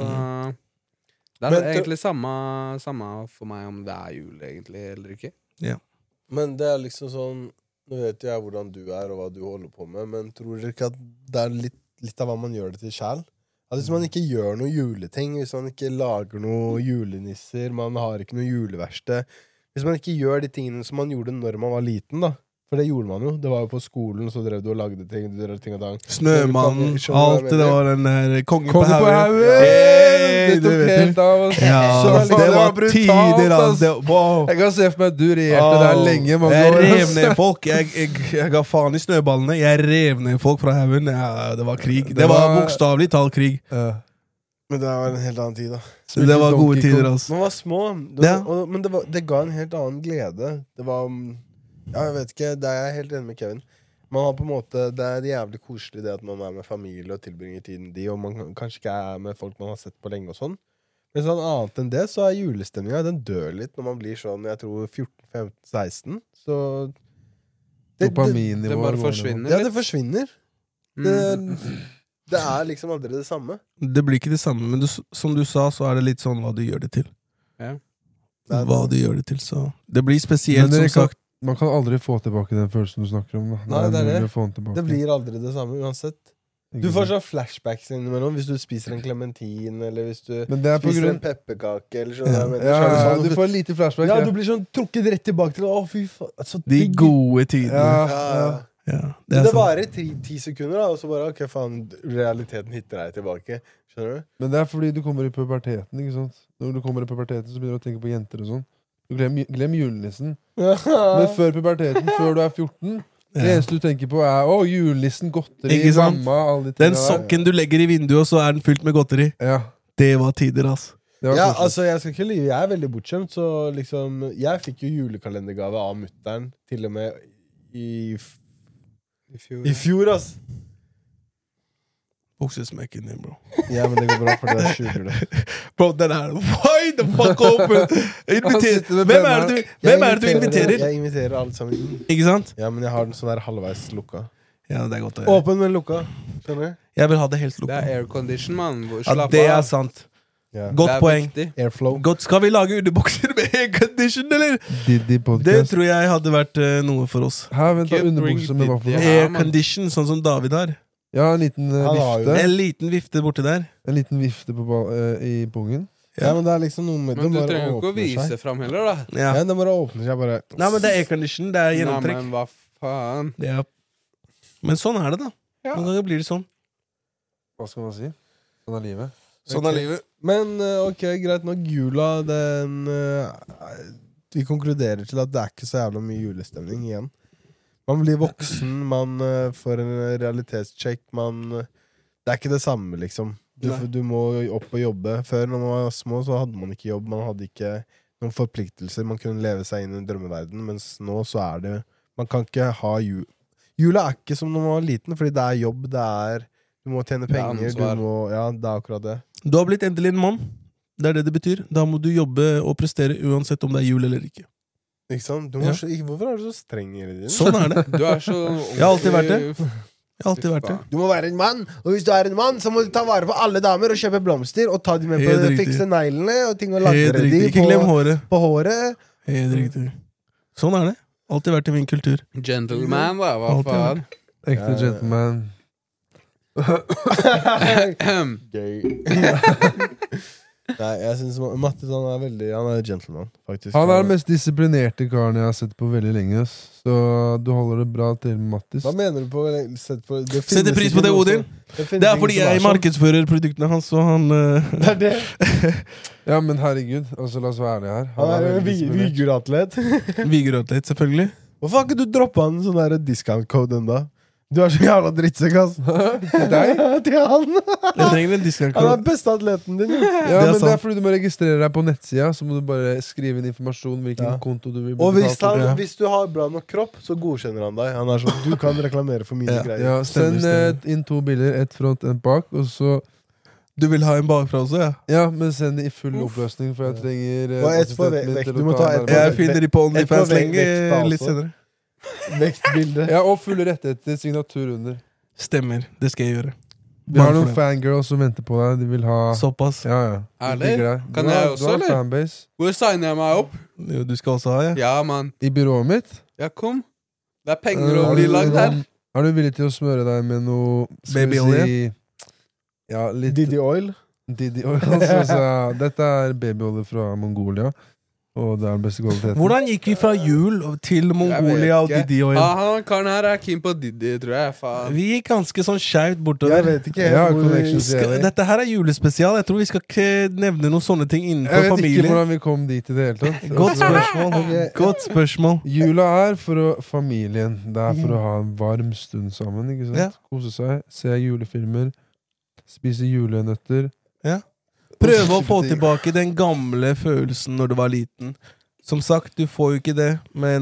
det egentlig samme for meg om det jul, egentlig, eller ikke. Ja. Men det liksom sånn, nå vet jeg hvordan du og hva du holder på med, men tror dere ikke at det litt av hva man gjør det til selv? At hvis man ikke gjør noe juleting, hvis man ikke lager noe julenisser, man har ikke noe juleverksted, hvis man ikke gjør de tingene som man gjorde når man var liten da, for det gjorde man jo. Det var jo på skolen, så drev du og lagde ting. Og tang. Snømannen, alt det var den der kongen på haugen. Hey, det tok helt av. Ja, det var tider, altså. Wow. Jeg kan se for meg at du regjerte der lenge. Jeg rev ned folk. Jeg ga faen i snøballene. Jeg rev ned folk fra haugen. Det var krig. Det var bokstavelig talt krig. Men det var en helt annen tid da. Det var gode tider, altså. Man var små, men det ga en helt annen glede. Det var... Ja, jeg vet ikke, det jeg helt enig med Kevin. Man har på en måte, det jævlig koselig det at man med familie og tilbringer tiden og man kanskje ikke med folk man har sett på lenge og sånn. Men sånn annet enn det, så julestemninga, den dør litt når man blir sånn, jeg tror 14, 15, 16. Så det bare forsvinner. Ja, det forsvinner. Det liksom aldri det samme. Det blir ikke det samme, men som du sa, så det litt sånn hva du gjør det til. Ja. Hva du gjør det til, så det blir spesielt, som sagt. Man kan aldri få tilbake den følelsen du snakker om. Da. Nei, det det. Det blir aldri det samme, uansett. Du får sånn flashbacks innimellom hvis du spiser en clementin, eller hvis du spiser en pepperkake, eller sånn. Ja, du får en lite flashback. Ja, du blir sånn trukket rett tilbake til, fy faen. De gode tidene. Ja. Det varer 10 sekunder, da, og så bare, ok, faen, realiteten hitter deg tilbake. Skjønner du? Men det fordi du kommer i puberteten, ikke sant? Når du kommer i puberteten, så begynner du å tenke på jenter og sånn. Du glem julenissen. Men før puberteten, før du 14, det eneste du tenker på julenissen, godteri, mamma, alle de tingene. Den sokken du legger i vinduet, så den fylt med godteri. Ja. Det var tider, altså. Ja, altså, jeg skal ikke lyve, jeg veldig bortskjemt, så liksom, jeg fikk jo julekalendergave av mutteren, til og med i fjor, altså. Buksesmekken din, bro. Ja, men det går bra, for det skjuler det. Bro, den why the fuck open? Hvem det du inviterer? Jeg inviterer alle sammen inn. Ikke sant? Ja, men jeg har den sånn der halvveis lukka. Ja, det godt å gjøre. Åpen, men lukka. Skjønner du? Jeg vil ha det helt lukka. Det aircondition, man. Ja, det sant. Ja. Godt poeng. Airflow. Godt. Skal vi lage underbukser med aircondition, eller? Det tror jeg hadde vært noe for oss. Her, vent da, underbukser med hva for noe? Aircondition, sånn som David har. Ja, en liten vifte. En liten vifte borti der. En liten vifte i pungen. Ja, men det liksom noe med... Men du trenger jo ikke å vise frem heller, da. Ja, det bare åpner seg, bare... Nei, men det aircondition, det gjennomtrekk. Nei, men hva faen? Ja. Men sånn det da. Noen ganger blir det sånn. Hva skal man si? Sånn livet. Sånn livet. Men, ok, greit nok. Jula, vi konkluderer til at det ikke så jævla mye julestemning igjen. Man blir voksen, man får en realitetssjekk, det ikke det samme, liksom. Du må opp og jobbe. Før, når man var små, så hadde man ikke jobb, man hadde ikke noen forpliktelser, man kunne leve seg inn i drømmeverden, mens nå så det, man kan ikke ha jula ikke som når man var liten, fordi det jobb, du Du må tjene penger, ansvar. ja, det er akkurat det. Du har blitt endelig en mann. Det er det det betyr. Da må du jobbe og prestere uansett om det er jul eller ikke. Ikke sant? Du må Ja. hvorfor er du så streng hele tiden? Sånn er det. Du er så Jeg har alltid vært det. Jeg har alltid vært det. Du må være en mann, og hvis du er en mann, så må du ta vare på alle damer og kjøpe blomster og ta dem med på Helt å riktig. fikse neglene og ting og Helt lagre riktig. de Ikke glem på, håret. på håret. Helt riktig. Sånn er det. Alltid vært i min kultur. gentleman, da. Hva Alltid faen? Ekte Ja. gentleman. Gøy. Nei, jeg synes Mattis han er gentleman, faktisk. Han er den mest disiplinerte karen jeg har sett på veldig lenge. Ass. Så du holder det bra til, Mattis. Hva mener du på sett på det finnes Setter pris på ikke det, noe Odin. som- finnes Det er ikke fordi som jeg sånn. markedsfører produktene hans, så han Det er det. Ja, men herregud, altså la oss være ærlige her. Han er veldig en disiplinert. Viguratlet. Vigør-atlet, selvfølgelig. Hvorfor har ikke du droppet en sånn der discount-code enda? Du er så jævla drittsekk, ass. Til deg? Til han. Jeg trenger en Han discount-kode. er beste atleten din. jo. Ja, Det er men det sant. er fordi du må registrere deg på nettsida. Så må du bare skrive inn informasjon, hvilken Ja. konto du vil bli Og betalt til. hvis du har bra nok kropp, så godkjenner han deg. Han er sånn, du kan reklamere for mine Ja. greier. Ja, Stemmer, send stemmer. inn 2 bilder, ett front, ett bak. Og så, Du vil ha en bakfra også, ja? ja, men send det i full oppløsning, for jeg trenger Og ett på assistenten min vekt. til Du å må ta ta ett nærmere. på Jeg finner de på OnlyFans vekt lenge da litt også. senere. Vektbilde. Ja, og fulle rettigheter, signatur under. Stemmer. Det skal jeg gjøre. Vi har Bare for noen fangirls som venter på deg. De vil ha Såpass. Ja, ja. De Ærlig? digger deg. Kan Du har- jeg også, Du har eller? fanbase. Hvor signer jeg meg opp? Jo, du skal også ha, ja? Ja, mann. I byrået mitt. Ja, kom. Det er penger å Har bli du- lagd her. Er du villig til å smøre deg med noe skal vi Babyolje? si, ja, litt Diddy Oil. Diddy oil. Altså, dette er babyolje fra Mongolia, og det er den beste kvaliteten. Hvordan gikk vi fra jul til Mongolia og Jeg vet ikke. Didi Oil? Han karen her er keen på Diddy, tror jeg. Faen. Vi gikk ganske sånn skjevt Jeg bortover. vet ikke Jeg har helt hvor connections. Dette her er julespesial. Jeg tror vi skal ikke nevne noen sånne ting Jeg innenfor vet ikke familien. hvordan vi kom dit i det hele tatt. Godt Altså, spørsmål. Godt spørsmål. Jula er for familien. Det er for å ha en varm stund sammen. Ikke sant? Ja. Kose seg, se julefilmer, spise julenøtter. Prøve å Og få type ting. tilbake den gamle følelsen når du var liten. Som sagt, du får jo ikke det, men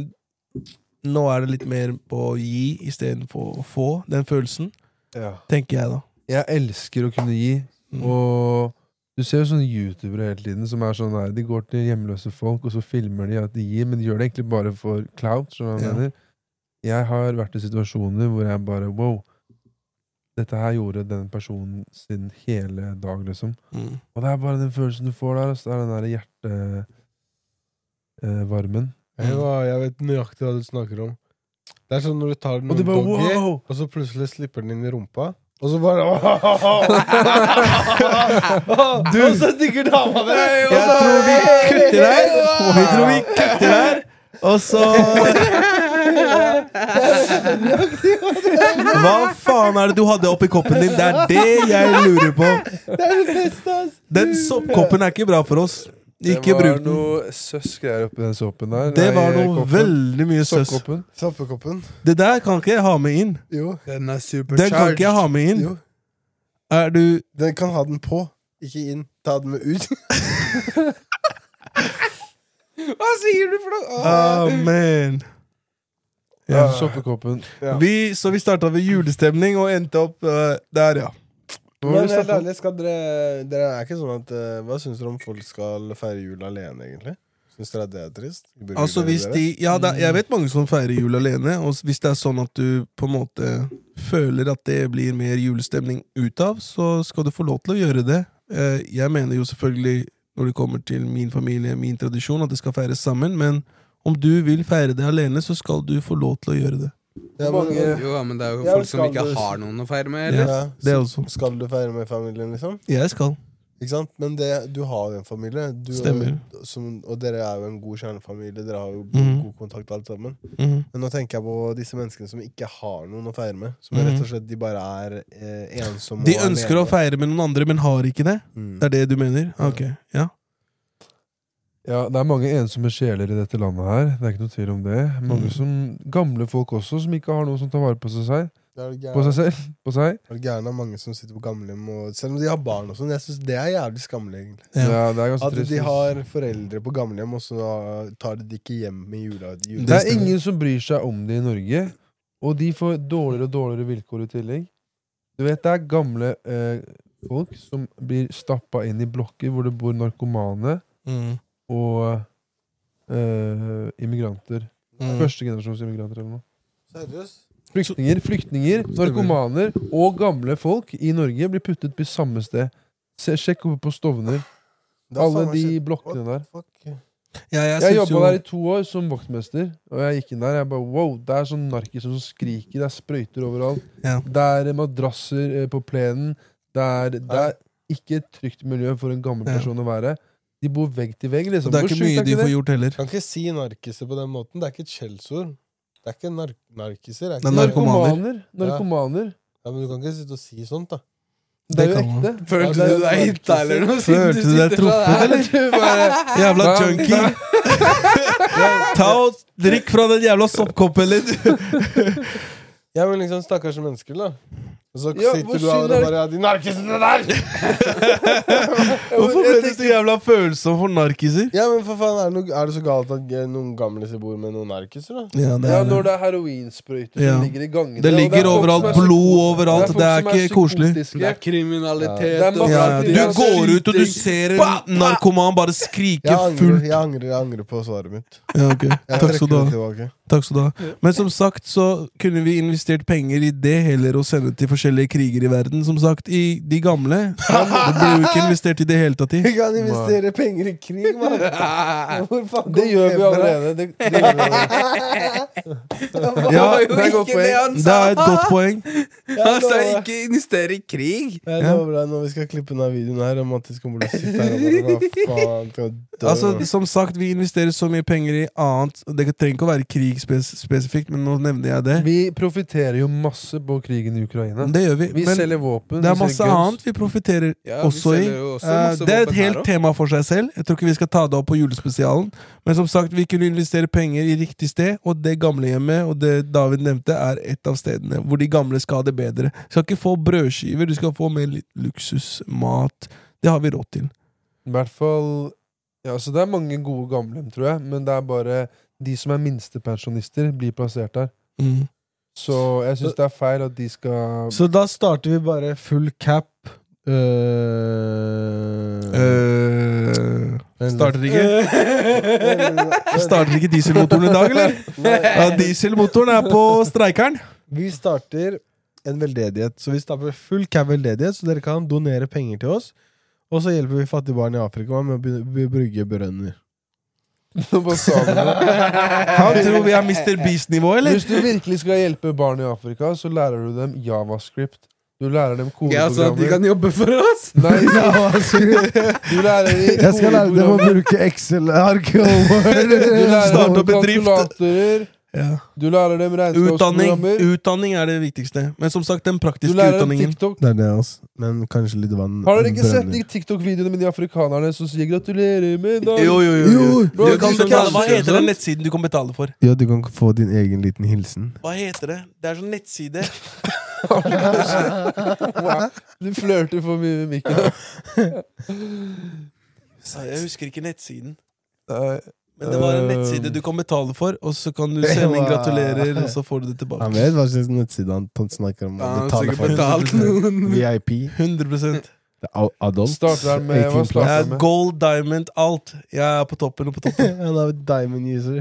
nå er det litt mer på å gi istedenfor å få den følelsen, Ja. tenker jeg da. Jeg elsker å kunne gi, Mm. og du ser jo sånne youtubere hele tiden som er sånn her, de går til hjemløse folk, og så filmer de at de gir, men de gjør det egentlig bare for clout, skjønner du hva jeg Ja. mener? Jeg har vært i situasjoner hvor jeg bare, wow, dette her gjorde den personen sin hele dag, liksom. Mm. Og det er bare den følelsen du får der, altså, det er den der hjertevarmen. Jeg vet nøyaktig hva du snakker om. Det er sånn når du tar Og noen du bare, doggy, wow! og så plutselig slipper den inn i rumpa. Og så bare Du- Og så digger dama det! Jeg tror vi kutter der. Vi tror vi kutter der. Og så Hva faen er det du hadde oppi koppen din? Det er det jeg lurer på. Det er det beste, ass! Den soppkoppen er ikke bra for oss. Ikke bruk Det var den. noe søskgreier oppi den såpen der. Det Nei, var noe koppen. veldig mye søss. Soppkoppen. Soppekoppen. Det der kan ikke jeg ha med inn. Jo. Den er Den kan ikke jeg ha med inn. Jo. Er du Den kan ha den på, ikke inn. Ta den med ut. Hva sier du for noe? Amen. Ja, Ja. soppekoppen. Ja. Så vi starta ved julestemning og endte opp der, ja. Hva var Men det helt snakket om? ærlig, skal dere er ikke sånn at hva syns dere om folk skal feire jul alene, egentlig? Syns dere at det er trist? Burde Altså dere hvis det? de Ja, jeg vet mange som feirer jul alene, og hvis det er sånn at du på en måte føler at det blir mer julestemning ut av, så skal du få lov til å gjøre det. Jeg mener jo selvfølgelig, når det kommer til min familie, min tradisjon, at det skal feires sammen, men om du vil feire det alene, så skal du få lov til å gjøre det. Ja, men, Jo, men det er jo Ja, folk som skal ikke du- har noen å feire med, Ja. eller? ja, Det så også. skal du feire med familien, liksom? Jeg skal. Ikke sant? Men du har jo en familie. Stemmer. Og dere er jo en god kjernefamilie. Dere har jo Mhm. god kontakt alle sammen. Mhm. Men nå tenker jeg på disse menneskene som ikke har noen å feire med. Som rett og slett de bare er ensomme. De og ønsker å alene. feire med noen andre, men har ikke det? Mm. Det er det du mener? Ok, ja. Ja, det er mange ensomme sjeler i dette landet her. Det er ikke noe tvil om det. Mange gamle folk også, som ikke har noen som tar vare på seg selv. Det er På seg gærent. selv. På seg. Det er gærent av mange som sitter på gamlehjem, og selv om de har barn og sånn. Jeg synes det er jævlig skammelig, egentlig. Ja. Ja, det er ganske At trist. de har foreldre på gamlehjem, og så tar de ikke hjem med jula. Det er ingen som bryr seg om det i Norge, og de får dårligere og dårligere vilkår i tillegg. Du vet, det gamle folk som blir stappet inn i blokker hvor det bor narkomane og immigranter. Første generasjons immigranter eller noe. Seriøst? Flyktninger, narkomaner og gamle folk i Norge blir puttet på samme sted. Sjekk oppe på Stovner. Alle de blokkene der. Jeg jobbet der i 2 år som vaktmester, og jeg gikk inn der. Jeg bare, wow, det er sånn narkiser som skriker, det er sprøyter overalt. Det er madrasser på plenen. Det er ikke et trygt miljø for en gammel person å være. De bor vegg til vegg, liksom. Det er ikke mye de får gjort heller. Kan ikke si narkiser på den måten. Det er ikke et skjellsord. Det er ikke narkiser. Det er narkomaner. Narkomaner. Ja, men du kan ikke sitte og si sånt, da. Det er jo ekte. Følte du deg hitta eller noe? Følte du deg truffet, eller? Jævla junkie. Ta og drikk fra den jævla soppkoppen litt. Ja, men liksom stakkars mennesker, da. Og så sitter du av og bare, de narkisene der! Hvorfor ble du så jævla følsom for narkiser? Ja, men for faen, er det så galt at noen gamle bor med noen narkiser, da? Ja, når det er heroinsprøyter som ligger i gangene. Det ligger overalt, blod overalt, det er ikke koselig. Det er kriminalitet. Du går ut og du ser en narkoman bare skrike fullt. Jeg angrer på svaret mitt. Ja, ok. Takk skal du ha. Men som sagt så kunne vi investert penger i det heller og sende til forskjellige kriger i verden. Som sagt, i de gamle det ble jo ikke investert i det hele tatt i. Vi kan investere penger i krig, mann. Det gjør vi allerede. Det gjør vi ja, det er et godt poeng. Det er et godt poeng. Han sa ikke investere i krig. Jeg lover deg når vi skal klippe denne videoen her om at de skal bare sitte her og bare, hva faen. Altså, som sagt, vi investerer så mye penger i annet. Det trenger ikke å være krig spesifikt, men nå nevner jeg det. Vi profiterer jo masse på krigen i Ukraina. Det gjør vi. Vi selger våpen. Det er masse annet vi profiterer også i. Det er et helt tema for seg selv. Jeg tror ikke vi skal ta det opp på julespesialen. Men som sagt, vi kunne investere penger i riktig sted, og det gamlehjemmet og det David nevnte er et av stedene hvor de gamle skal ha det bedre. Du skal ikke få brødskiver, du skal få mer litt luksus, mat. Det har vi råd til. I hvert fall. Ja, så det er mange gode gamlehjem, tror jeg, men det er bare de som er minstepensjonister blir plassert der. Så jeg synes det er feil at de skal. Så da starter vi bare full cap. Starter ikke dieselmotoren i dag, eller? Ja, dieselmotoren er på streikeren. Vi starter en veldedighet. Så vi starter full cap veldedighet, så dere kan donere penger til oss. Og så hjelper vi fattige barn i Afrika med å brygge brønner. Hva sa du nå? Han tror vi er Mr. Beast-nivå, eller? Hvis du virkelig skal hjelpe barn i Afrika, så lærer du dem JavaScript. Du lærer dem kodeprogrammer. Ja, så at de kan jobbe for oss? Nei, du lærer dem jeg skal lære dem å bruke Excel-ark. Du lærer dem bedrift. kalkulatorer. Ja. Du lærer dem regnskapsprogrammer. Utdanning er det viktigste. Men som sagt, den praktiske utdanningen. Du lærer dem utdanningen. TikTok. Det er det også. Men kanskje litt vann. Har dere ikke sett de TikTok-videoene med de afrikanerne som sier 'gratulerer med dagen'? Jo. Bro, Hva heter den nettsiden du kan betale for? Ja, du kan få din egen liten hilsen. Hva heter det? Det er sånn nettside. Wow. Du flørter for mye med mikken. Jeg husker ikke nettsiden. Nei. Men det var en nettside du kan betale for, og så kan du sende inn gratulerer, og så får du det tilbake. Han vet hva slags nettside han snakker om. Han har sikkert betalt noen. VIP. 100%. Adult. Starter med, hva starter med? Gold, diamond, alt. Jeg er på toppen og på toppen. Han er diamond user.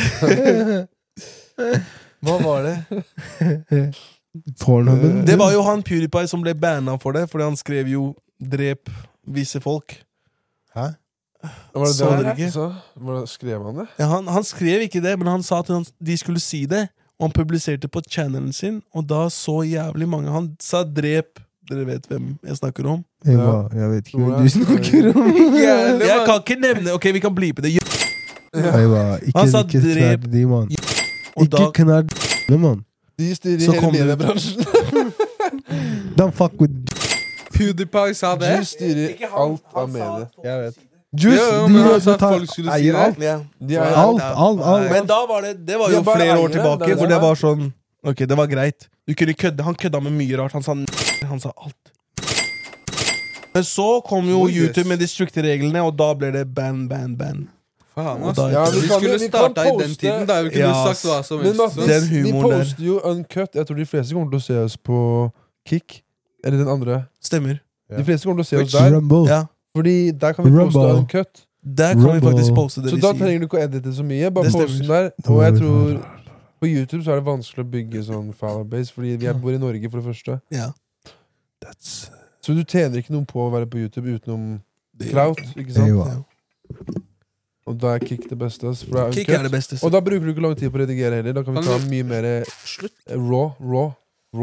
Hva var det? Pornhuben. Det var jo han PewDiePie som ble banna for det, fordi han skrev jo 'drep visse folk'. Hæ? Var det Så det dere ikke? Skrev han det? Ja, han skrev ikke det, men han sa at de skulle si det. Og han publiserte på channelen sin, og da så jævlig mange. Han sa 'drep'. Dere vet hvem jeg snakker om? Jeg vet ikke hvem du snakker om. Jeg kan ikke nevne. Ok, vi kan blipe det. Ikke sa knerd de, mann. Ikke knerd de, mann. De styrer hele mediebransjen. Don't fuck with PewDiePie sa det. Du styrer alt av mediet. Jeg vet. Juice, men han sa at folk skulle si det. alt. De er Alt. Men da var det var jo flere år tilbake hvor det var sånn. Ok, det var greit. Du kunne kødde. Han kødda med mye rart. Han sa alt. Men så kom jo YouTube med de strikte reglene, og da ble det ban. Faen, Og da- Ja, vi skulle starta i den tiden. Da vi kunne Ja, sagt hva som Men helst. Mattis, Den vi humoren der. poster jo uncut. Jeg tror de fleste kommer til å se oss på Kick. Eller den andre. Stemmer. De fleste kommer til å se oss der. Rumble. Ja. Fordi der kan vi poste Rumble. uncut. Der kan vi Rumble. faktisk poste det Så vi da sier. trenger du ikke å edite så mye. Bare Det poste den der. stemmer. Og jeg tror på YouTube så er det vanskelig å bygge sånn follower-base, fordi vi bor i Norge, for det første. Ja. Så du tjener ikke noen på å være på YouTube utenom clout, ikke sant? Jo. Ja. Og da er Kick det beste. ass, For det er Kick uncut. er det beste. Og da bruker du ikke lang tid på å redigere heller. Da kan vi Kan ta du- mye mer Slutt. raw.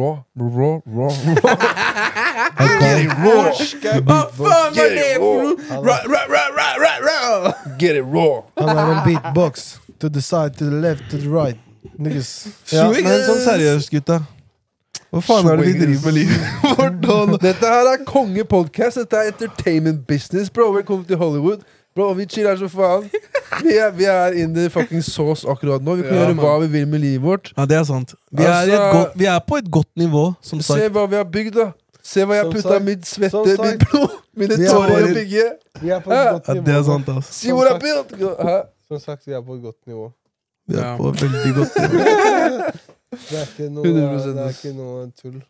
Get it raw. Hva faen Get er det it for noe? raw. Get it raw. Han er en beatbox. To the side, to the left, to the right. Niggas. Ja, men sånn seriøst, gutta. Hva faen er det vi driver med livet vårt nå? Dette her er kongepodcast. Dette er entertainment business, bro. Velkommen til Hollywood. Bro, vi chiller så faen. Vi er in the fucking sauce akkurat nå. Vi kan Ja, gjøre man. hva vi vil med livet vårt. Ja, det er sant. Vi er på et godt nivå, som sagt. Se hva vi har bygd, da. Se hva jeg Som putta sagt. mitt svette, Som sagt. mitt blod, mine Vi er tårer i å bare- bygge. Vi er på Ja. et godt Ja, nivå. det er sant, ass. See what I built. Hæ? Som sagt, vi er på et godt nivå. Vi er Ja. på et veldig godt nivå. Det er ikke noe, 100%. det er ikke noe tull.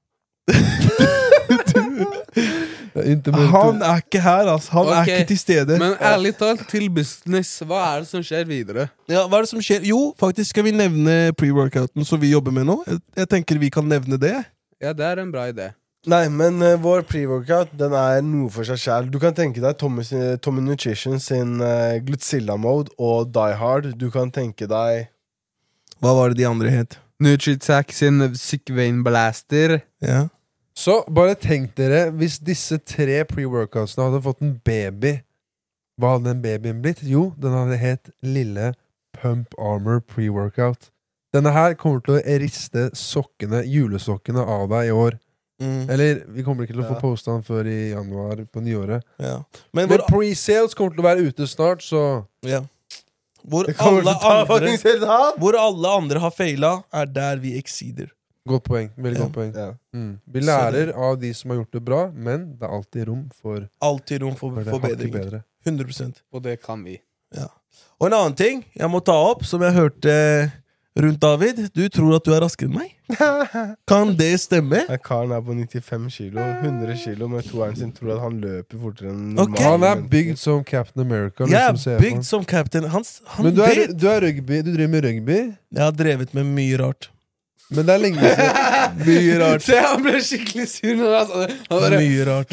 Det er intimate. Han er ikke her, ass. Han er Ok, ikke til stede. Men ærlig talt, til business, hva er det som skjer videre? Ja, hva er det som skjer? Jo, faktisk skal vi nevne pre-workouten som vi jobber med nå. Jeg tenker vi kan nevne det. Ja, det er en bra idé. Nei, men vår pre-workout den er noe for seg selv. Du kan tenke deg Tommy Nutrition sin Glutzilla Mode og Die Hard. Du kan tenke deg Hva var det de andre het? Nutritsack sin Sick Vein Blaster. Ja. Så bare tenk dere, hvis disse 3 pre-workoutsene hadde fått en baby, hva hadde den babyen blitt? Jo, den hadde hett Lille Pump Armor pre-workout. Denne her kommer til å riste julesokkene av deg i år. Eller, vi kommer ikke til å få Ja. postet den før i januar på nyåret. Ja. Men Men hvor, pre-sales kommer til å være ute snart, så ja. hvor, Det kommer alle til å ta andre, faktisk helt av. hvor alle andre har feila, er der vi exceeder. godt poeng. Veldig Ja. godt poeng. Ja. Vi lærer av de som har gjort det bra, men det er alltid rom for Alltid rom for det hakket forbedringer. bedre. 100%. Og det kan vi. Og en annen ting jeg må ta opp, som jeg hørte rundt David. Du tror at du er raskere enn meg? Kan det stemme? Ja, Karen er på 95 kilo, 100 kilo, med toeren sin tror at han løper fortere enn Ok. Han er mennesker. bygd som Captain America. Jeg Liksom, ser er jeg på. bygd som captain. Han Men vet. du er rugby, du driver med rugby, Jeg har drevet med mye rart. men det er lenge siden. Mye rart. Se, han ble skikkelig sur når han sa det. Han bare, Mye rart.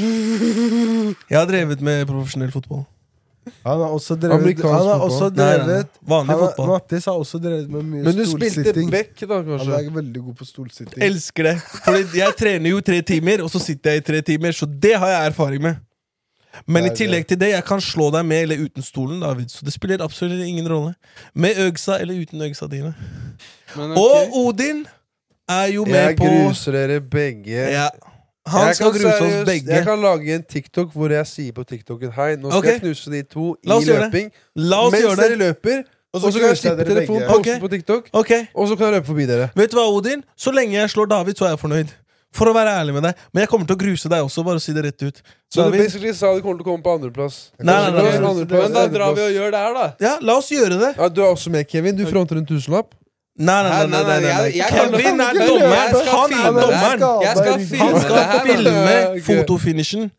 Jeg har drevet med profesjonell fotball. Han har også drevet, Amerikansk han har fotball. også Nei, nei, nei. drevet Vanlig han har, fotball. Mattis har også drevet med mye Men du spilte stolsitting. back, da, Han kanskje? er veldig god på stolsitting. Elsker det. Fordi jeg trener jo 3 timer, og så sitter jeg i 3 timer. Så det har jeg erfaring med. Men i Det er tillegg til det, jeg kan slå deg med eller uten stolen, David. Så det spiller absolutt ingen rolle. Med øgsa eller uten øgsa dine. men Og ok. Odin er jo med Jeg på gruser dere begge. ja. Han Jeg skal kan gruse oss seriøst- begge. Jeg kan lage en TikTok hvor jeg sier på TikToken hei, nå skal Ok. jeg knuse de to La i oss gjøre det. løping. La oss Mens gjøre dere det. løper, og så kan jeg knuser slippe dere telefonen, begge. poste Ok. på TikTok, Ok, og så kan jeg løpe forbi dere. vet du hva, Odin? Så lenge jeg slår David, så er jeg fornøyd. For å være ærlig med deg. Men jeg kommer til å gruse deg også, bare å si det rett ut. Så du David? basically sa du kommer til å komme på andreplass. Nei, nei, nei, nei. Men da drar vi og gjør det her, da. Ja, la oss gjøre det. Ja, du er også med, Kevin. Du fronter en tusenlapp. Nei, nei, nei, nei, nei, nei. Jeg- Kevin er jeg- dommeren. jeg skal Han er filme det. dommeren. Jeg skal Han filme Han det skal her. filme Ok. fotofinishen.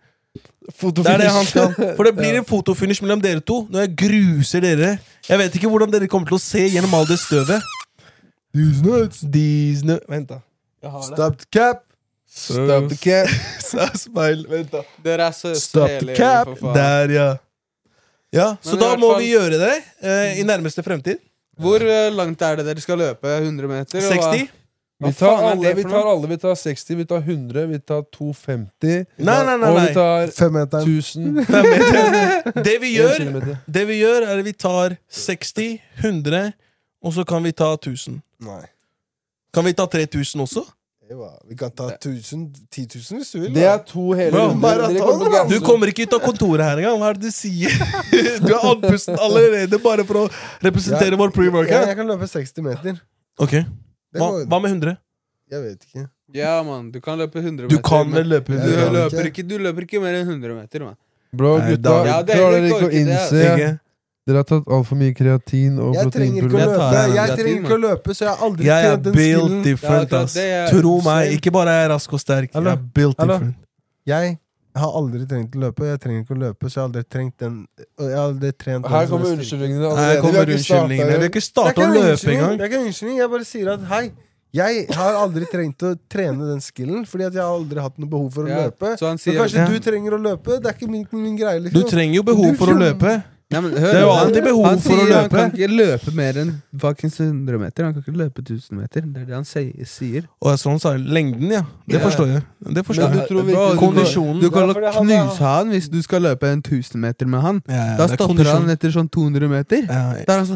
Det er det han skal. For det blir en fotofinish mellom dere to når jeg gruser dere. Jeg vet ikke hvordan dere kommer til å se gjennom all det støvet. These nuts. Vent, da. Jeg har det. Stop the cap. Stop the cap. Speil. Vent, da. Dere er så Stop the hele cap. for faen. Der, ja. Ja, så Men i da hvert må fall- vi gjøre det i nærmeste fremtid. Hvor langt er det dere skal løpe? 100 meter? og hva- 60? Vi Hva tar faen er alle. det Vi for tar noe? alle. Vi tar 60, vi tar 100, vi tar 250. Nei, nei, nei. Og vi nei. tar 5-meteren. 1000. 5 meter. Det vi 1 gjør, kilometer. det vi gjør er at vi tar 60, 100, og så kan vi ta 1000. Nei. Kan vi ta 3000 også? Vi kan ta 1000, 10 000 hvis du vil. Det er 2 hele Bro, runder. Dere kommer til å Du gasse. kommer ikke ut av kontoret her engang. Hva er det du sier? Du er andpusten allerede bare for å representere vår Ja, pre-workout. jeg kan løpe 60 meter. Ok, Det hva, går- hva med 100? Jeg vet ikke. Ja, mann. Du kan løpe 100 Du meter. kan men vel løpe du, 100? Ja. løper ikke mer enn 100 meter, mann. Bro, Nei, gutta, da- Ja, det er klarer helt dere ikke å korrekt, det, innse Ikke? Dere har tatt alt for mye kreatin og Jeg trenger ikke å proteinpulver. løpe, Jeg jeg trenger ikke å løpe, så jeg har aldri Jeg er trent den built skillen. different, Ja, ass. det er- Tro meg, ikke bare er jeg rask og sterk. Hallo? Jeg er built Hallo? different. Jeg har aldri trengt å løpe, jeg trenger ikke å løpe, så jeg har aldri trengt den. Jeg har aldri trent den Her som kommer er styrke. unnskyldningene Her allerede. kommer Vi har ikke startet unnskyldningene. Vi har ikke Det er startet ikke å en løpe unnskyldning, engang. det er ikke en unnskyldning, jeg bare sier at hei, jeg har aldri trengt å trene den skillen, fordi at jeg har aldri hatt noe behov for å Ja, løpe. så han Så sier kanskje Ja. du trenger å løpe, det er ikke min greie, Du liksom. trenger jo behov for å løpe. Nei, men, hør, Det er jo han- alltid behov han for å sier løpe. Han kan ikke løpe mer enn fuckings 100 meter. Han kan ikke løpe 1000 meter. Det er det han sier. Og sånn sa jeg, lengden, ja. Det Ja. forstår jeg. Det forstår Men jeg. du tror Bro, virkelig- Kondisjonen. Du kan Ja, fordi han er- knuse han hvis du skal løpe en 1000 meter med han. Ja, ja, Da det er stopper kondisjon. han etter sånn 200 meter. Ja, Da er han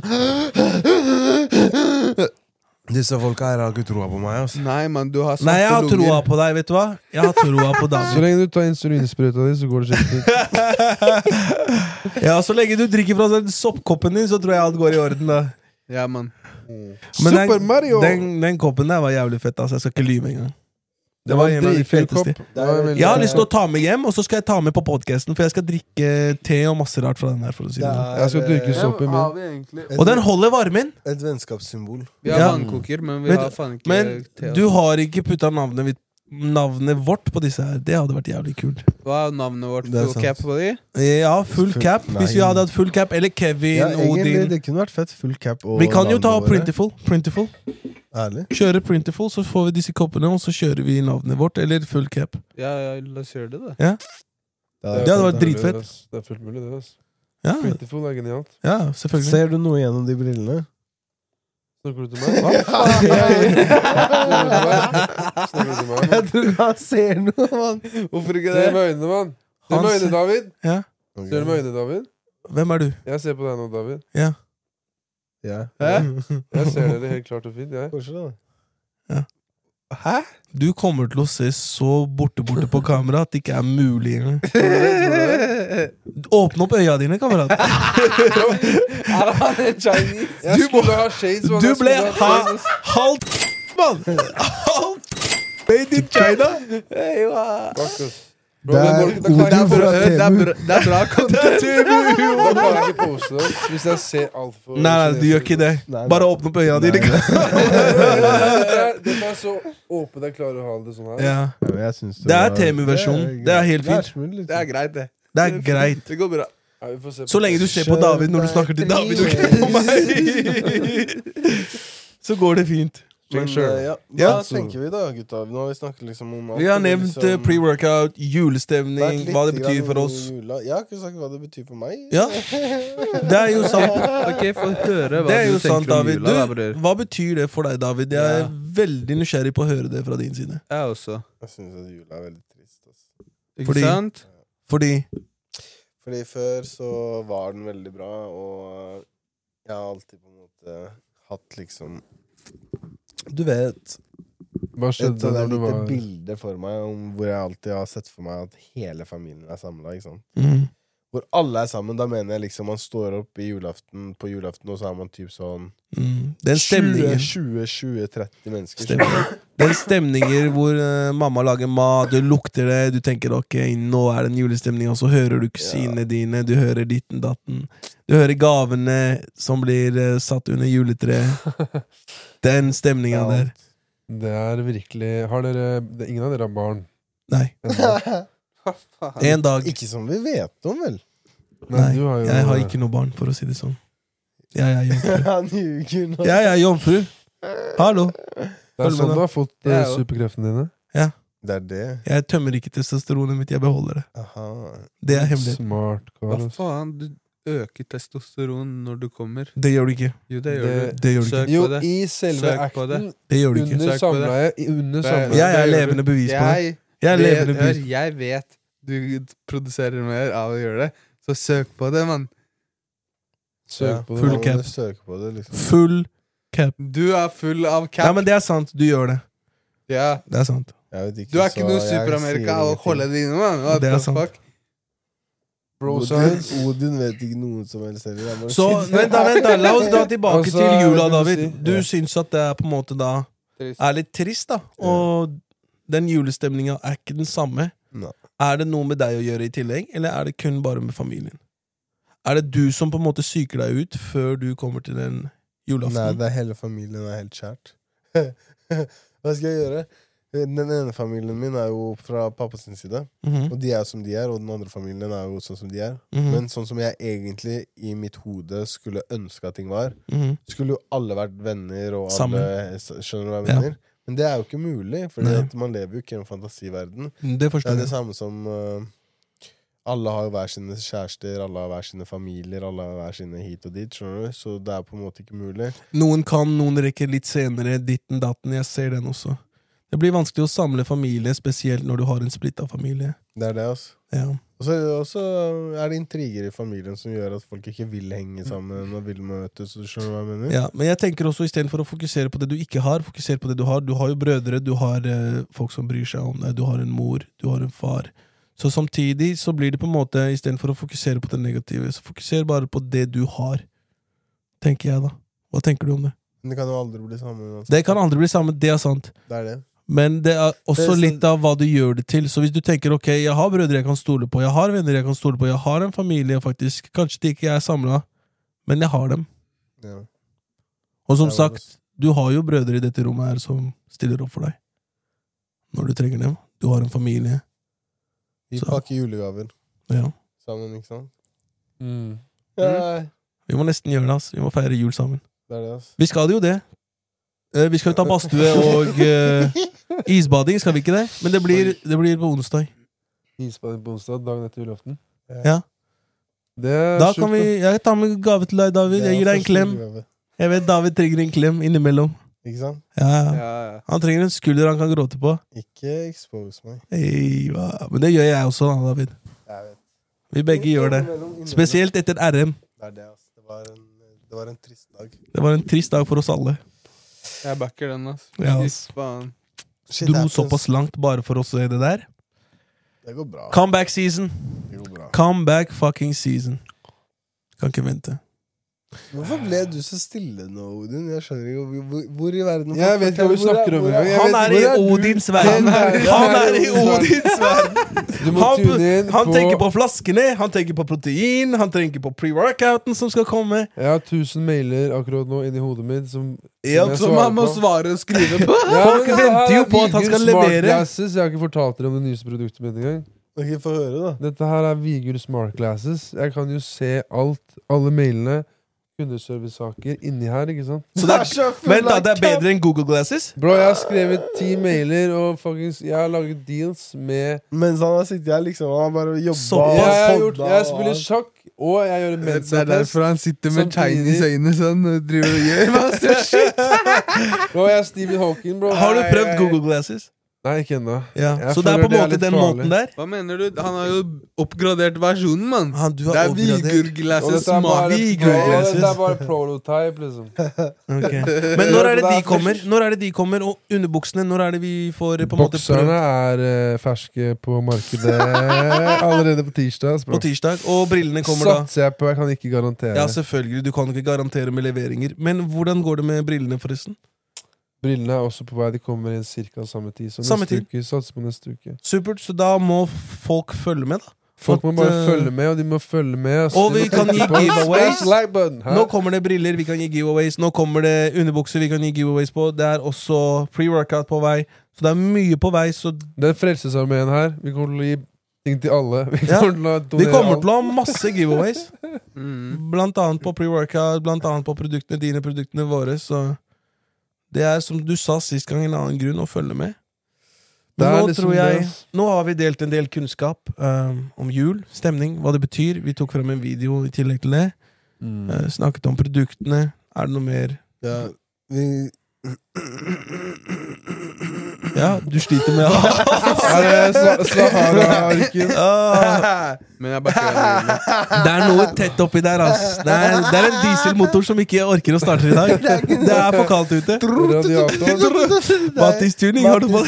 sånn Disse folka her har ikke troa på meg, altså. Nei, mann, du har Nei, jeg har svarte troa lunger. på deg, vet du hva? Jeg har troa på Så David. lenge du tar insulinsprøyta di, så går det skikkelig. Ja, så lenge du drikker fra den soppkoppen din, så tror jeg alt går i orden, da. Ja, mann. Men Super Mario! Den koppen der var jævlig fett, altså. Jeg skal ikke lyve engang. Det var en en av de dritfet feteste. kopp. Det var veldig- Jeg har lyst til å ta med hjem, og så skal jeg ta med på podcasten, for jeg skal drikke te og masse rart fra den her, for å si det sånn. Jeg skal dyrke sopp i min. Og den holder varmen! Et vennskapssymbol. Vi har Ja. vannkoker, men vi Men- har faen ikke Men te. du har ikke putta navnet vårt på disse her. Det hadde vært jævlig kult. Hva er navnet vårt? Det er Full sant. cap på de? Ja, full cap. Nei. Hvis vi hadde hatt full cap, eller Kevin, Ja, egentlig, Odin. det kunne vært fett. Full cap og Vi kan jo ta navnene våre. Printful. Ærlig. Kjøre Printful, så får vi disse koppene, og så kjører vi navnet vårt, eller full cap. Ja, la oss gjøre det, da. Det hadde vært fullt mulig, dritfett. ass. Det er fullt mulig, det. ass. Ja, Prettyful er genialt. ja selvfølgelig. Ser du noe gjennom de brillene? Snakker du til meg? Snakker du til meg? Jeg tror ikke han ser noe, mann. Hvorfor ikke Se det? med øynene, mann. Se med Han øynene, David. Ja. Ser du med øynene, David? Hvem er du? Jeg ser på deg nå, David. Ja. Ja. Jeg ser dere helt klart og fint, jeg. Koselig, da. Hæ? Du kommer til å se så borte på kamera at det ikke er mulig engang. Åpne opp øya dine, kamerat. Er han en Chinese? Jeg skulle ha shades, mann. Du Jeg ble skulle ha shades. halvt mann! Halvt made in China! Fuck, ass. Bro, Det da er går det- da klarer jeg Odin ikke- fra Temu. Det er bra content. Da klarer jeg ikke poste det hvis jeg ser altfor Nei, du gjør ikke det. Nei. Bare åpne opp øya dine. Det er så åpent jeg klarer å ha det sånn her. Ja. Ja, jeg synes Det er var- Temu-versjonen. Det er helt fint. smooth, liksom. Det er greit, det. Det er greit. Det går bra. Ja, vi får se på Så lenge du ser på David når du snakker til David og ikke på meg, så går det fint. Men, Sure. ja, Ja. hva tenker vi da, gutta? Nå har vi snakket liksom om alt. Vi har det er nevnt liksom- pre-workout, vært julestemning, litt hva det betyr grann for om oss. jula. Jeg har ikke sagt hva det betyr for meg. Ja, det er jo sant. Ok, få høre hva Det er du jo sant, tenker om David. jula. da, Du, bror. hva betyr det for deg, David? Jeg er Ja. veldig nysgjerrig på å høre det fra din side. Jeg også. Jeg synes at jula er veldig trist. Altså. Ikke Fordi- sant? Fordi Fordi før så var den veldig bra, og jeg har alltid på en måte hatt liksom Du vet Hva et skjedde sånt der når du lite var bilde for meg om hvor jeg alltid har sett for meg at hele familien er samla. mm, Hvor alle er sammen. Da mener jeg liksom man står opp på julaften, og så har man typ sånn Den stemningen 20-30 mennesker. Stemning. Den stemninger hvor mamma lager mat, du lukter det, du tenker ok, nå er det en julestemning, og så hører du kusinene dine, du hører ditten datten, du hører gavene som blir satt under juletreet. Den stemninga Ja. der. Det er virkelig Har dere ingen av dere har barn? Nei. Ennå? Hva faen? En dag. Ikke som vi vet om, vel? Nei, du har jo jeg har ikke noe barn, for å si det sånn. Jeg er jomfru. Han ljuger nå. Jeg er jomfru. Hallo. Det Følg er med sånn da. du har fått Jeg er jo- superkreftene dine. Det er det. Jeg tømmer ikke testosteronet mitt, jeg beholder det. Aha. Det er hemmelig. Smart, Hva Carlos. faen? Du øker testosteron når du kommer. Det gjør du ikke. Jo, det gjør du. Det gjør du Søk ikke. Jo, på det. i selve Søk på det. acten, Det gjør du ikke. under Søk på det. samleie, under samleie. Jeg er Det gjør levende du. bevis på det. Jeg er vet, levende bevis. hør, jeg vet du produserer mer av å gjøre det, så søk på det, mann. Søk på det. Full Da må cap. du søke på det, liksom. Full cap. Du er full av cap. Ja, men det er sant. Du gjør det. Ja. Det er sant. Jeg vet ikke, Du er ikke så noe jeg Super-Amerika sier av å ingenting. holde det inne, mann. What Det er the sant. fuck? Bro Odin, science. Odin vet ikke noe som helst heller. Jeg bare Så sier- vent da, la oss dra tilbake Altså, til jula, jeg vil David. si- Du Ja. syns at det er på en måte da Trist. er litt trist, da. Og den julestemninga er ikke den samme. Nei. Er det noe med deg å gjøre i tillegg, eller er det kun bare med familien? Er det du som på en måte syker deg ut før du kommer til den julaften? Nei, det er hele familien er helt kjært. Hva skal jeg gjøre? Den ene familien min er jo fra pappas side, og de er som de er, og den andre familien er jo sånn som de er. Men sånn som jeg egentlig i mitt hode skulle ønske at ting var, skulle jo alle vært venner, og alle skjønner hva jeg mener. Men det er jo ikke mulig, for man lever jo ikke i en fantasiverden. Det forstår jeg. Det er det samme som alle har hver sine kjærester, alle har hver sine familier, alle har hver sine hit og dit, skjønner du? Så det er på en måte ikke mulig. Noen kan, noen rekker litt senere, ditten datten, jeg ser den også. Det blir vanskelig å samle familie, spesielt når du har en splittet familie. Det er det, altså. Ja. Og så er det intriger i familien som gjør at folk ikke vil henge sammen og vil møtes, så du skjønner hva jeg mener? Ja, men jeg tenker også, i stedet for å fokusere på det du ikke har, fokusere på det du har. Du har jo brødre, du har folk som bryr seg om deg, du har en mor, du har en far. Så samtidig så blir det på en måte, i stedet for å fokusere på det negative, så fokuser bare på det du har, tenker jeg da. Hva tenker du om det? Men det kan jo aldri bli sammen. Altså. Det kan aldri bli sammen, det er sant. Det er det. Men det er også litt av hva du gjør det til. Så hvis du tenker, ok, jeg har brødre jeg kan stole på, jeg har venner jeg kan stole på, jeg har en familie faktisk, kanskje de ikke er samlet, men jeg har dem. Ja. Og som sagt, du har jo brødre i dette rommet her som stiller opp for deg. Når du trenger dem. Du har en familie. Vi pakker julegaver. Ja. Sammen, ikke sant? Vi må nesten gjøre det, altså. Vi må feire jul sammen. Det er det, altså. Vi skal jo det. Vi skal jo ta badstue og isbading, skal vi ikke det? Men det blir på onsdag. Isbading på onsdag, dagen etter julaften. Ja. Da kan jeg tar med gave til deg, David. Jeg gir deg en klem. Jeg vet David trenger en klem innimellom. Ikke sant? Ja. Han trenger en skulder han kan gråte på. Ikke expose meg. Men det gjør jeg også, David. Jeg vet. Vi begge gjør det. Spesielt etter RM. Det er det, altså. Det var en trist dag. Det var en trist dag for oss alle. Jeg backer den, altså. Ja, altså. Dro såpass langt bare for å se det der. Det går bra. Comeback season. Det går bra. Comeback fucking season. Kan ikke vente. Hvorfor ble du så stille nå, Odin? Jeg skjønner ikke hvor i verden. Jeg vet ikke hva vi snakker om. Han er i Odins verden. Han er i Odins verden. Han tenker på flaskene, han tenker på protein, han tenker på pre-workouten som skal komme. Jeg har 1000 mailer akkurat nå inni hodet mitt som man må svare og skrive på. Folk venter jo på at han skal levere. Jeg har ikke fortalt dere om det nyeste produktet mitt engang. Ok, få høre da. Dette her er Vigor Smart Glasses. Jeg kan jo se alt, alle mailene, kundeservice-saker inni her, ikke sant? Så vent da, det er bedre enn Google Glasses? Bro, jeg har skrevet 10 mailer, og faktisk, jeg har laget deals med... Mens han har sittet her liksom, han har bare jobbet. Jeg spiller sjakk, og jeg gjør en mensa-test. Det er derfor han sitter med tegn i øynene sånn, og driver og gjør masse shit. Bro, jeg er Stephen Hawking, bro. Har du prøvd Google Glasses? Nei, ikke ennå. Ja. Så det er på en måte den måten der? Hva mener du? Han har jo oppgradert versjonen, mann. Det er Vigor Glasses smak. Dette er bare prototype, liksom. Men når er det de kommer? Når er det de kommer? Og underbuksene, når er det vi får på en måte prøvd? Bokserne er ferske på markedet allerede på tirsdag. På tirsdag, og brillene kommer da? Satser jeg på, jeg kan ikke garantere. Ja, selvfølgelig, du kan ikke garantere med leveringer. Men hvordan går det med brillene forresten? Brillene er også på vei, de kommer i cirka samme tid. Så neste uke, satser på neste uke. Supert, så da må folk følge med da. Folk må bare følge med, og de må følge med. Og vi kan gi giveaways. Like nå kommer det briller, vi kan gi giveaways. Nå kommer det underbukser, vi kan gi giveaways på. Det er også pre-workout på vei. Så det er mye på vei. Så det er Frelsesarmeen her. Vi kommer til å gi ting til alle. Vi kommer til å ha masse giveaways. Blant annet på pre-workout, blant annet på produktene, dine produktene våre, så... Det er som du sa sist gang, en annen grunn å følge med. Men nå liksom tror jeg nå har vi delt en del kunnskap om jul, stemning, hva det betyr. Vi tok frem en video i tillegg til det. Snakket om produktene. Er det noe mer? Ja, ja, du sliter med Sahara-arken. Men jeg bakker det er noe tett oppi der, ass. Det er en dieselmotor som ikke orker å starte i dag. Det er for kaldt ute. Mattis tuning, har du på?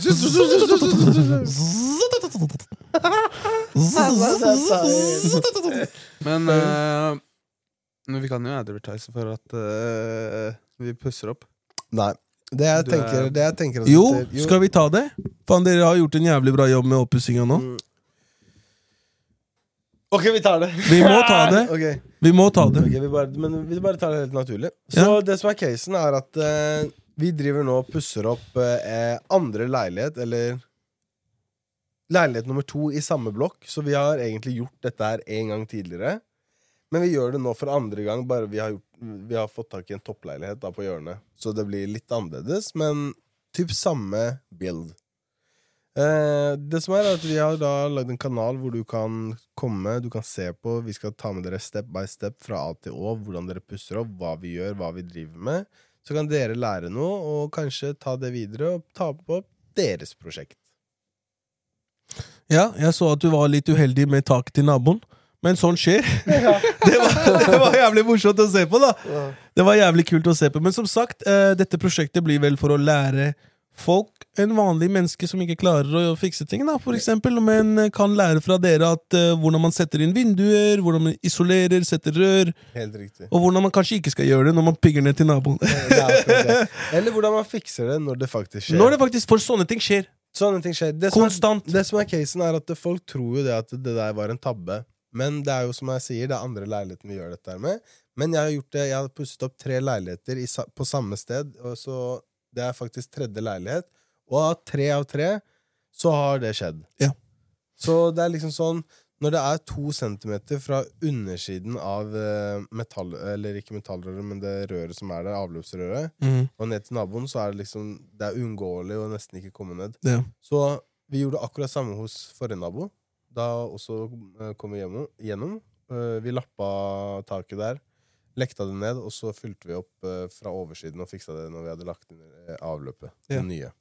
Men vi kan jo advertise for at vi pusser opp. Nei. Det jeg tenker jo, skal vi ta det? Faen, dere har gjort en jævlig bra jobb med oppussinga nå. Ok, vi tar det. Vi må ta det. Ok, Vi må ta det. men vi bare tar det helt naturlig. Så det som er casen er at vi driver nå og pusser opp andre leilighet, eller leilighet nummer 2 i samme blokk. Så vi har egentlig gjort dette her en gang tidligere. Men vi gjør det nå for andre gang, bare vi har fått tak i en toppleilighet da på hjørnet. Så det blir litt annerledes, men typ samme build. Det som er at vi har da lagd en kanal hvor du kan komme, du kan se på, vi skal ta med dere step by step fra A til Å, hvordan dere pusser opp, hva vi gjør, hva vi driver med. Så kan dere lære noe, og kanskje ta det videre og ta på deres prosjekt. Ja, jeg så at du var litt uheldig med taket til naboen. Men sånn skjer. Det var jævlig morsomt å se på, da. Det var jævlig kult å se på. Men som sagt, dette prosjektet blir vel for å lære folk, en vanlig menneske som ikke klarer å fikse ting, da, for eksempel, men kan lære fra dere at hvordan man setter inn vinduer, hvordan man isolerer, setter rør, Helt riktig. og hvordan man kanskje ikke skal gjøre det når man pigger ned til naboen. Eller hvordan man fikser det når det faktisk skjer. Når det faktisk, for sånne ting skjer. Sånne ting skjer. Konstant. Det som er casen er at folk tror jo det at det der var en tabbe. Men det er jo som jeg sier, det er andre leiligheter vi gjør dette her med. Men jeg har gjort det, jeg har pusset opp 3 leiligheter på samme sted, og så det er faktisk 3. leilighet, og av 3 av 3 så har det skjedd. Ja. Så det er liksom sånn, når det er 2 centimeter fra undersiden av metall, eller ikke metallrøret, men det røret som er der, avløpsrøret, og ned til naboen, så er det liksom, det er uunngåelig å nesten ikke komme ned. Ja. Så vi gjorde akkurat samme hos forrige nabo. Da også kom vi gjennom. Vi lappa taket der, lekta det ned, og så fylte vi opp fra oversiden og fiksa det når vi hadde lagt inn avløpet. Det nye.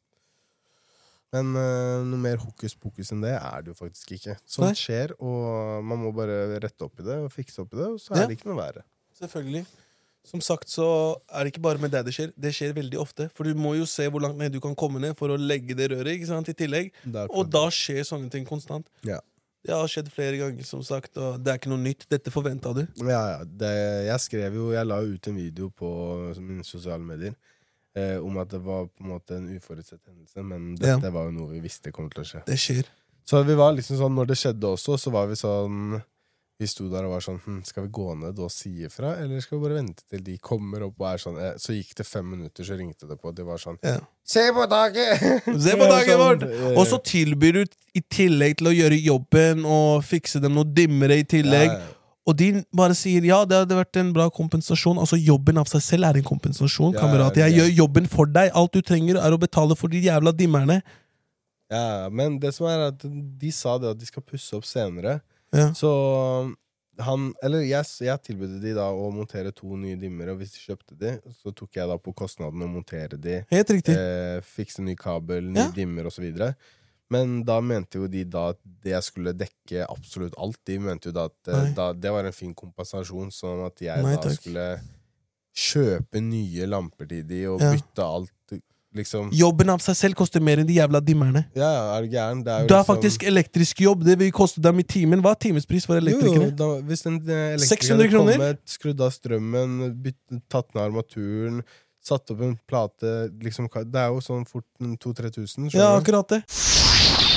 Men noe mer hokus pokus enn det er det jo faktisk ikke. Sånt skjer, og man må bare rette opp i det og fikse opp i det, og så er det ikke noe verre. Selvfølgelig. Som sagt så er det ikke bare med deg det skjer veldig ofte, for du må jo se hvor langt ned du kan komme ned for å legge det røret, ikke sant, i tillegg. Og da skjer sånne ting konstant. Ja. Det har skjedd flere ganger, som sagt, og det er ikke noe nytt. Dette forventet du. Ja, jeg la ut en video på mine sosiale medier om at det var på en måte en uforutsett hendelse, men dette var jo noe vi visste kom til å skje. Det skjer. Så vi var liksom sånn, når det skjedde også, så var vi sånn, vi sto der og var sånn, skal vi gå ned og si ifra, eller skal vi bare vente til de kommer opp og er sånn, så gikk det 5 minutter, så ringte det på, det var sånn, se på taket! Se på taket vårt! Og så tilbyr du i tillegg til å gjøre jobben og fikse dem noe dimmere i tillegg, og de bare sier, ja, det hadde vært en bra kompensasjon, altså jobben av seg selv er en kompensasjon, kamerat, jeg gjør jobben for deg, alt du trenger er å betale for de jævla dimmerne. Ja, men det som er at de sa det at de skal pusse opp senere. Så jeg tilbød de da å montere 2 nye dimmer, og hvis de kjøpte de, så tok jeg da på kostnaden å montere de. Helt riktig. Fikse ny kabel, nye dimmer og så videre. Men da mente jo de da at det skulle dekke absolutt alt. De mente jo da at det var en fin kompensasjon, sånn at jeg da skulle kjøpe nye lamper til de og bytte alt. Liksom. Jobben av seg selv koster mer enn de jævla dimmerne. Ja, er du gæren? Det er jo faktisk elektrisk jobb. Det vil koste dem i timen. Hva er timespris for elektrikere? Jo, hvis en elektriker hadde kommet, skrudd av strømmen, tatt ned armaturen, satt opp en plate liksom, det er jo sånn fort 2-3 tusen. Ja, akkurat det.